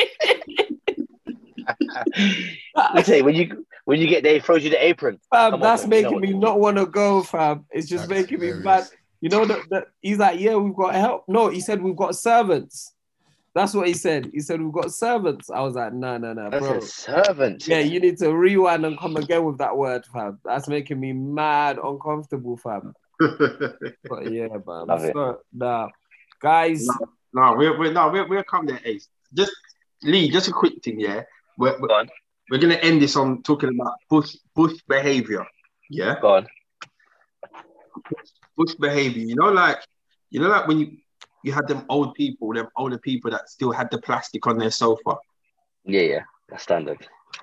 Let me tell you, when you when you get there, he throws you the apron. Fam, Come on, that's fam, you know making what me to do. not want to go, fam. It's just That's making me hilarious. mad. You know that that- he's like, yeah, we've got help. No, he said we've got servants. That's what he said. He said we've got servants. I was like, no, no, no, That's bro. a servant. Yeah, you need to rewind and come again with that word, fam. That's making me mad uncomfortable, fam. But yeah, man. Love it. So, nah. Guys, No, we're, we're no, we're, we're come there, Ace. Just Lee, just a quick thing, yeah. We're, Go we're, on, we're gonna end this on talking about bush bush behavior. Yeah, go on. bush behavior. You know, like you know, like when you you had them old people, them older people that still had the plastic on their sofa. Yeah, yeah, that's standard.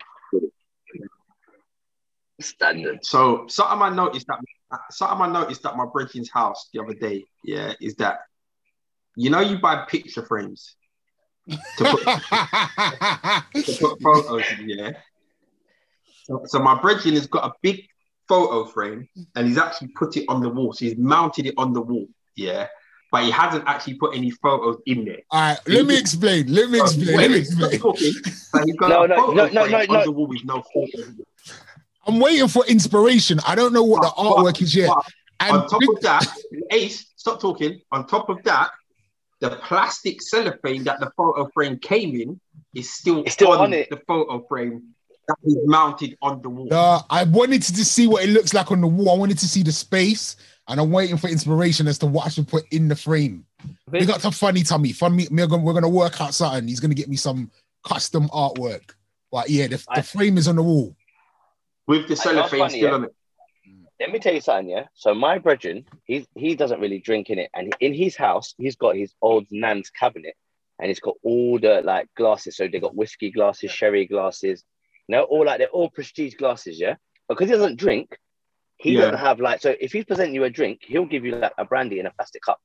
Standard. So something I noticed that something I noticed at my brethren's house the other day, yeah, is that you know you buy picture frames to put, to put photos in, yeah. So, so my brethren has got a big photo frame and he's actually put it on the wall. So he's mounted it on the wall, yeah. But he hasn't actually put any photos in there. All right, let me explain. Let me explain. Let me explain. So he's got No, a no, photo no, no, frame no, on no. the wall with no photos. I'm waiting for inspiration. I don't know what the But- artwork is yet. but And on top of that, Ace, stop talking. On top of that, the plastic cellophane that the photo frame came in is still, It's still on, on it. the photo frame that is mounted on the wall. uh, I wanted to just see what it looks like on the wall. I wanted to see the space, and I'm waiting for inspiration as to what I should put in the frame. We got to funny Tommy. Fun me. We're gonna, we're gonna work out something. He's gonna get me some custom artwork. But yeah, the, I- the frame is on the wall. With the I know cellophane funny, still yeah. on it. Let me tell you something, yeah. So my brethren, he he doesn't really drink in it, and in his house, he's got his old nan's cabinet, and he's got all the like glasses. So they got whiskey glasses, sherry glasses, you know, all like they're all prestige glasses, yeah. Because he doesn't drink, he Yeah. doesn't have like. So if he's presenting you a drink, he'll give you like a brandy in a plastic cup.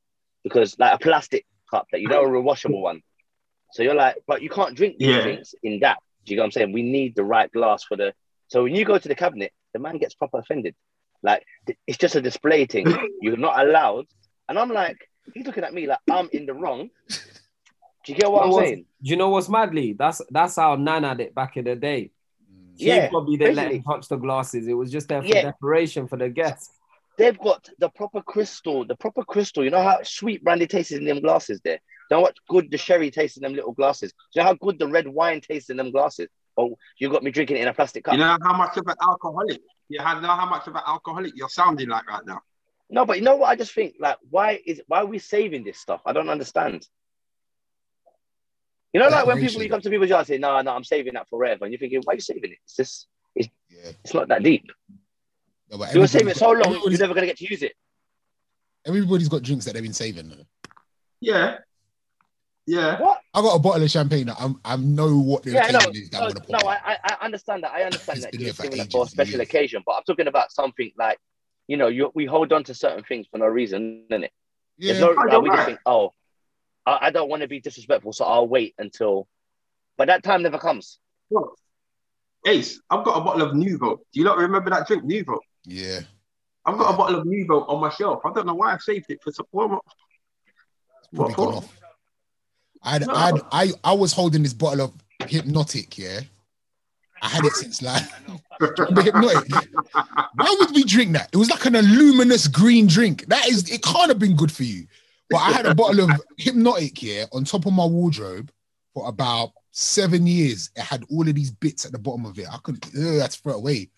because like a plastic cup that you know, a rewashable one. So you're like, but you can't drink these Yeah. drinks in that. Do you know what I'm saying? We need the right glass for the. So when you go to the cabinet, the man gets proper offended. Like it's just a display thing. You're not allowed. And I'm like, he's looking at me like I'm in the wrong. Do you get what You know I'm what's- saying? Do you know what's madly? That's that's how Nan had it back in the day. She Yeah, probably didn't let basically. him touch the glasses. It was just there for Yeah. decoration for the guests. They've got the proper crystal, the proper crystal. You know how sweet brandy tastes in them glasses there? You know what good the sherry tastes in them little glasses? Do you know how good the red wine tastes in them glasses? Oh, you got me drinking it in a plastic cup. You know how much of an alcoholic? You have know how much of an alcoholic you're sounding like right now. No, but you know what? I just think like, why is why are we saving this stuff? I don't understand. You know, like when people you come to people's yard and say, "No, no, I'm saving that forever," and you're thinking, "Why are you saving it? It's just, it's, Yeah. it's not that deep. No, but You were saving everybody's it so got- long, you're everybody's- never gonna get to use it." Everybody's got drinks that they've been saving. Though. Yeah. Yeah. What? I got a bottle of champagne that I'm, I know what the Yeah, no, occasion is that I'm no, gonna no pop. I, I I understand that. I understand It's that been you're there for saving it for a ages, special years. occasion, but I'm talking about something like, you know, you we hold on to certain things for no reason, isn't it? Yeah, There's no, Oh, like, you're we just right. think, oh, I, I don't want to be disrespectful, so I'll wait until, but that time never comes. What? Ace, I've got a bottle of Nuvo. Do you not remember that drink, Nuvo? yeah. I've got a bottle of Nuvo on my shelf. I don't know why I saved it for support. What, Probably what gone for? off. I'd, No. I'd, I, I was holding this bottle of Hypnotic, yeah. I had it since like, do you remember Hypnotic? Why would we drink that? It was like an luminous green drink. That is, it can't have been good for you. But I had a bottle of Hypnotic, yeah, on top of my wardrobe for about seven years. It had all of these bits at the bottom of it. I couldn't, ugh, that's throw it away.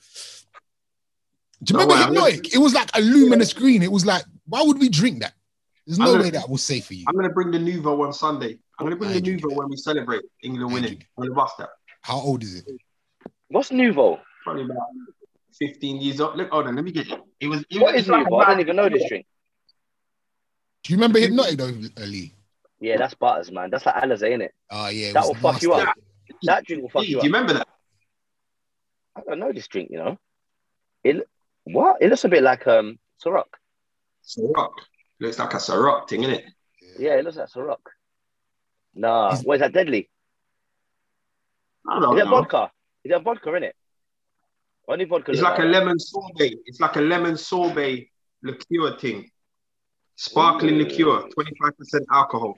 Do you Oh, remember wow. Hypnotic? It was like a luminous green. It was like, why would we drink that? There's I'm no gonna- way that was safe for you. I'm going to bring the Nuvo on Sunday. I'm going to bring I the ain't drinking Nuvo when we celebrate England I ain't winning. drinking. I'm going to bust that. How old is it? What's Nuvo? Probably about fifteen years old. Look, hold on, let me get it. It was. It What was is like Nuvo? I don't about- even know this drink. Do you remember Hypnotic though, Ali? Yeah, that's butters, man. That's like Alizé, isn't it? Oh yeah, it That was will fuck you nasty. up. That drink will fuck Do you you up. remember that? I don't know this drink, you know. It what? It looks a bit like um Ciroc. Ciroc. Looks like a Ciroc thing, innit? Yeah, it looks like Ciroc. Nah, Is- what is that? Deadly? I Is don't that know. vodka? Is that vodka in it? Only vodka. It's look like a that. lemon sorbet. It's like a lemon sorbet liqueur thing. Sparkling Ooh. liqueur, twenty-five percent alcohol.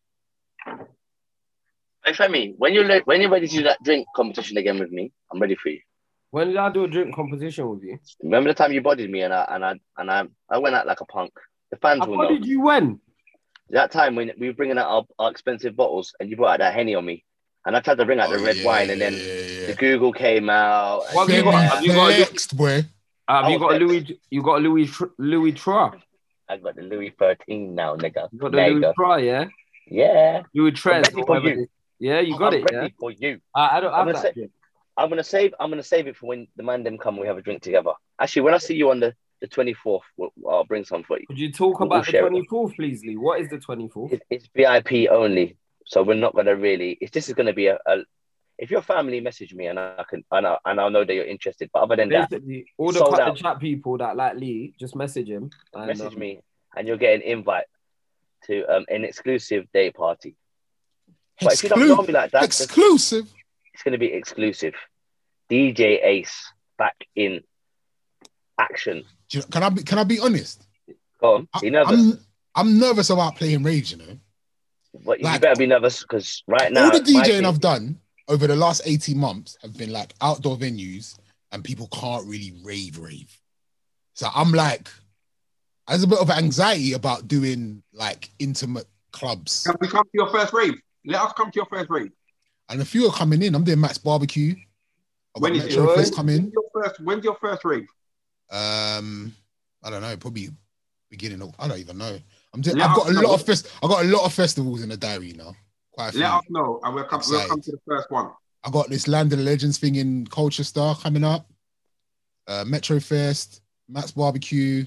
Hey Femi, when you're le- when you're ready to do that drink competition again with me, I'm ready for you. When did I do a drink competition with you? Remember the time you bodied me and I and I and I I went out like a punk. The fans will How know. did you win? That time when we were bringing out our, our expensive bottles and you brought out that Henny on me, and I tried to bring out the Oh, red yeah, wine, and yeah, then yeah, the yeah. Google came out. What have you Femi got? Have you got a- flexed, boy. Uh, have I you was got a vexed. Louis? You got a Louis Tr- Louis Trois? I got the Louis thirteen now, nigga. You got the There you Louis go. Trois, yeah. Yeah, Louis I'm Tres. ready or for whatever you. it is. Yeah, you got I'm it. ready Yeah. for you. I, I don't I'm have gonna that. say- drink. I'm gonna save. I'm gonna save it for when the man them come. We have a drink together. Actually, when I see you on the the twenty-fourth, we'll, I'll bring some for you. Could you talk We'll about the share it. twenty-fourth, please, Lee? What is the twenty-fourth? It, it's V I P only, so we're not gonna really. It's this is gonna be a. a if your family message me and I can and, I, and I'll know that you're interested. But other than that, Basically, all the sold cut the out. chat people that like Lee, just message him. And, message um, me and you'll get an invite to um, an exclusive day party. But if you don't know Exclusive. me like that, then Exclusive. it's gonna be exclusive. D J Ace back in action. Do you- Can I be? Can I be honest? Go on, I, be nervous. I'm I'm nervous about playing Rage. You know, But you like- better be nervous because right now all the my DJing thing- I've done over the last eighteen months have been like outdoor venues, and people can't really rave rave. So I'm like, there's a bit of anxiety about doing like intimate clubs, Can we come to your first rave? Let us come to your first rave. and a few are coming in. I'm doing Max Barbecue. I've got When is it? Metro Fest When's coming. your first, when's your first rave? Um, I don't know, probably beginning of. I don't even know. I'm doing. Let I've got us a lot know. of fest. I've got a lot of festivals in the diary now. Quite a few. Let us know, and we'll come. We'll Excited. come to the first one. I got this Land of the Legends thing in Colchester coming up. Uh, Metro Fest, Matt's Barbecue,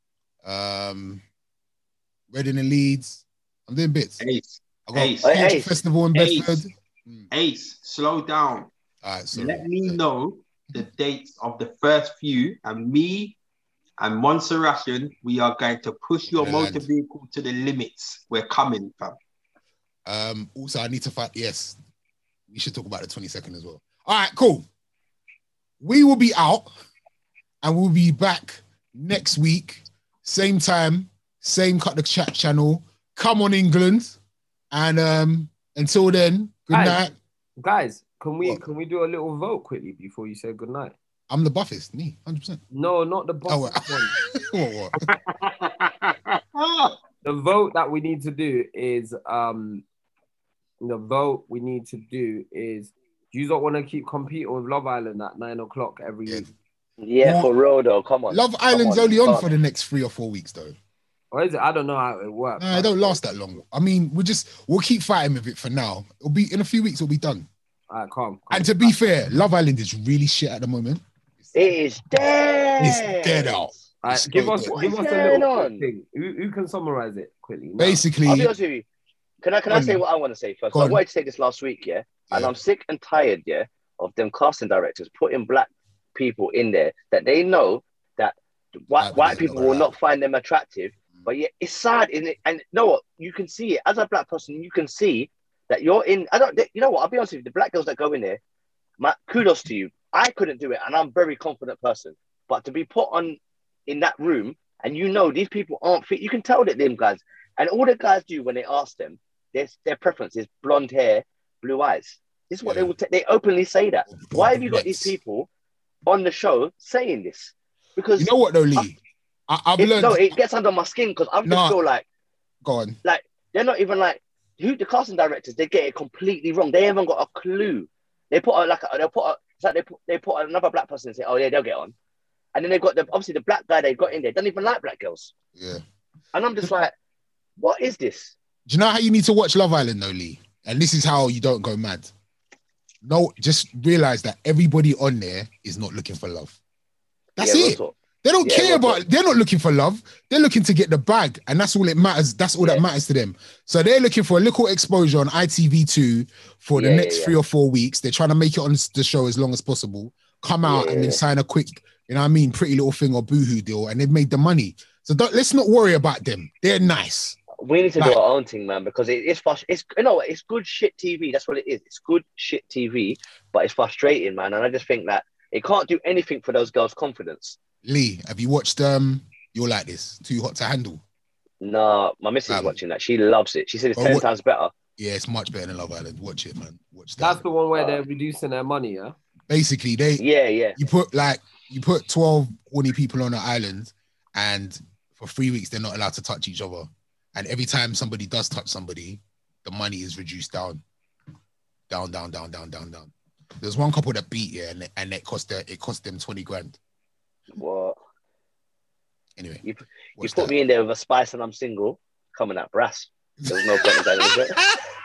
um, Reading and Leeds. I'm doing bits. Ace, I got Ace. Culture Hey, Ace. Festival in Ace. Bedford. Mm. Ace, slow down. All right, sorry. Let me know the dates of the first few, and me And Montserrat, we are going to push your Yeah, motor land. vehicle to the limits. We're coming, fam. Um, also, I need to find. Yes, we should talk about the twenty-second as well. All right, cool. We will be out, and we'll be back next week, same time, same Cut the Chat channel. Come on, England, and um, until then, good Guys. night. Guys, can we What? can we do a little vote quickly before you say good night? I'm the buffest, me, hundred percent. No, not the Oh, boss one. what, what? The vote that we need to do is um the vote we need to do is do you not want to keep competing with Love Island at nine o'clock every Yeah. week? Yeah, What? for real though. Come on. Love Come Island's on, only you on can't- for the next three or four weeks, though. Or is it? I don't know how it works. No, it don't last that long. I mean, we just we'll keep fighting with it for now. It'll be in a few weeks. It'll be done. All right, calm. calm. And to be fair, Love Island is really shit at the moment. It is dead. It's dead out. All right, It's give so us dead. give What us is a little going quick on? thing. Who, who can summarize it quickly? No. Basically, I'll be honest with you. Can I can I Go say on. what I want to say first? Go I on. wanted to say this last week, yeah, and Yeah. I'm sick and tired, yeah, of them casting directors putting black people in there that they know that white, Black white people people are will not not find them attractive. But yeah, it's sad, isn't it? And you know what? You can see it as a black person. You can see that you're in. I don't. You know what? I'll be honest with you. The black girls that go in there, my kudos to you. I couldn't do it, and I'm a very confident person. But to be put on in that room, and you know these people aren't fit. You can tell that them guys, and all the guys do when they ask them, their their preference is blonde hair, blue eyes. This is what Yeah. they will. T- they openly say that. Or- or Why have you got these brunettes. people on the show saying this? Because You know what though, Lee? I, I've it, learned. no, it gets under my skin because I just Nah. feel like. Go on. They're not even like who the casting directors. They get it completely wrong. They haven't got a clue. They put a, like a, they'll put a, it's like they put they put another black person and say, oh yeah, they'll get on, and then they've got the obviously the black guy they got in there doesn't even like black girls, Yeah. and I'm just like, what is this? Do you know how you need to watch Love Island though, Lee? And this is how you don't go mad. No, just realize that everybody on there is not looking for love. That's Yeah, real it. talk. They don't Yeah, care real about. talk. They're not looking for love. They're looking to get the bag, and that's all it matters. That's all that Yeah. matters to them. So they're looking for a little exposure on I T V two for the Yeah, next yeah, three or four weeks. They're trying to make it on the show as long as possible. Come out Yeah, and then yeah. sign a quick, you know what I mean, Pretty Little Thing or Boohoo deal, and they've made the money. So don't, let's not worry about them. They're nice. We need to Like- do our own thing, man, because it, it's frust- It's you know what? It's good shit T V. That's what it is. It's good shit T V, but it's frustrating, man. And I just think that it can't do anything for those girls' confidence. Lee, have you watched um You're Like This? Too Hot to Handle? No, my missus is Um, watching that. She loves it. She said it's Oh, ten what- times better. Yeah, it's much better than Love Island. Watch it, man. Watch that. That's the one where Uh, they're reducing their money, yeah? Basically, they Yeah, yeah. you put like you put twelve horny people on an island, and for three weeks they're not allowed to touch each other. And every time somebody does touch somebody, the money is reduced down, down, down, down, down, down, down. There's one couple that beat, yeah, and and it cost their, it cost them twenty grand. What? Anyway, You, you watch put that. me in there with a spice and I'm single, coming at brass. There's no point in going into it.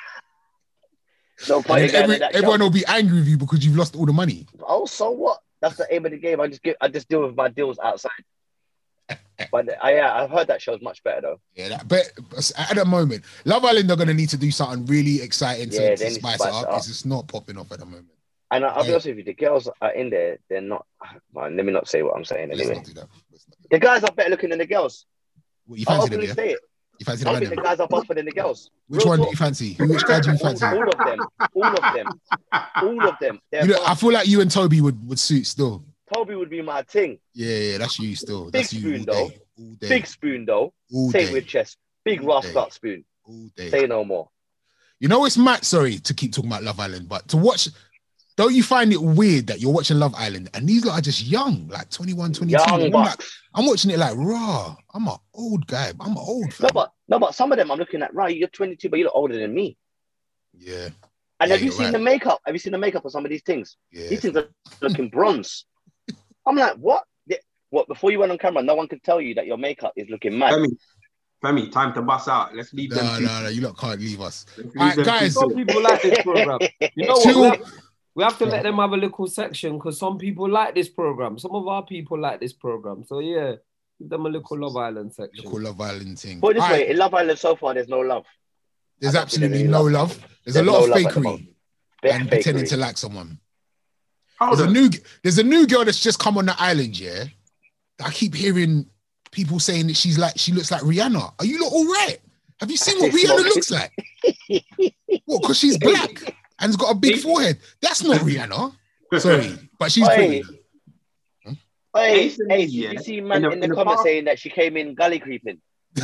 No And point in then going every, in that everyone job. will be angry with you because you've lost all the money. Oh, so what? That's the aim of the game. I just get, I just deal with my deals outside. But I, yeah, I've heard that show's much better though. Yeah, that, but but at the moment, Love Island are going to need to do something really exciting to, Yeah, to they need to spice, spice it it up. up. It's just not popping off at the moment. And I- I'll be Yeah. honest with you, the girls are in there. They're not. Man, let me not say what I'm saying Let's anyway. not do that. Let's not do The guys are better looking than the girls. that. What, you I'll fancy them, openly yeah? say it. You fancy I them, think the man? guys are buffer than the girls. Which Real one do talk. you fancy? Who- Which guy do you All, fancy? all of them. All of them. All of them. They're You know, I fast. feel like you and Toby would, would suit still. Toby would be my thing. Yeah, yeah, that's you still. Big That's you spoon, all though. day. All day. Big spoon though. all Same day. with chest. Big All Ross day. Clark spoon. all day. Say no more. You know, it's mad. Sorry to keep talking about Love Island, but to watch, don't you find it weird that you're watching Love Island and these lot are just young, like twenty-one, twenty-two? Young I'm, like, bucks. I'm watching it like, raw. I'm an old guy. I'm an old No, fam. but no, but some of them I'm looking at. Right, you're twenty-two, but you look older than me. Yeah, And Yeah, have you you're seen right. the makeup? Have you seen the makeup of some of these things? yeah. These things are looking bronze. I'm like, what? They- What? Before you went on camera, no one could tell you that your makeup is looking mad. Femi, Femi, time to bust out. Let's leave No, them. no, no. You lot can't leave us. Let's leave All right, them guys. two Some to- people like this program. You know what? Two- We have, we have to let them have a little section because some people like this program. Some of our people like this program. So yeah, give them a little Love Island section. Look, Love Island thing. Put it this All way, right, in Love Island so far, there's no love. there's I don't think absolutely there's no any love. love. There's a There's lot no of love at the fakery moment. Bit and pretending fakery. to like someone. Hold There's a on. new, there's a new girl that's just come on the island, yeah, I keep hearing people saying that she's like she looks like Rihanna. Are you lot all right? Have you seen what It's Rihanna not- looks like? What? Because she's black and has got a big forehead. That's not Rihanna. Sorry, but she's Oi. pretty. Hey, Jason, hey, yeah, you see man in in the- the, in the comments past- saying that she came in gully creeping.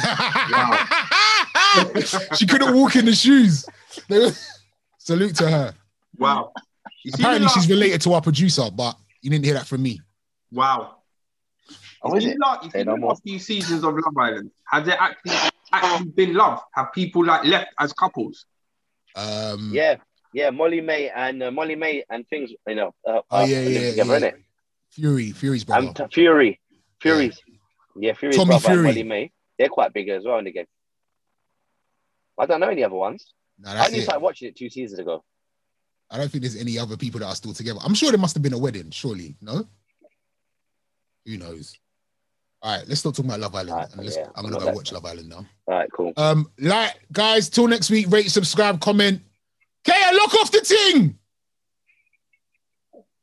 She couldn't walk in the shoes. Salute to her. Wow. You see the Apparently, last- she's related to our producer, but you didn't hear that from me. Wow. Oh, You is see it? the last- you Say see no the more. last few seasons of Love Island, has there actually actually been love? Have people like left as couples? Um, Yeah, yeah, Molly May and uh, Molly May and things, you know. Uh, Oh, uh, yeah, live yeah, together, yeah. innit? Fury, Fury's brother. And t- Fury, Fury's, yeah, Fury's Tommy brother and Fury. Molly May. They're quite big as well in the game. I don't know any other ones. Nah, I that's only it. started watching it two seasons ago. I don't think there's any other people that are still together. I'm sure there must have been a wedding, surely. No? Who knows? All right, let's stop talking about Love Island. Alright, and let's, yeah, I'm gonna not go that- watch Love Island now. All right, cool. Um, like guys, till next week, rate, subscribe, comment. Kaya, lock off the ting.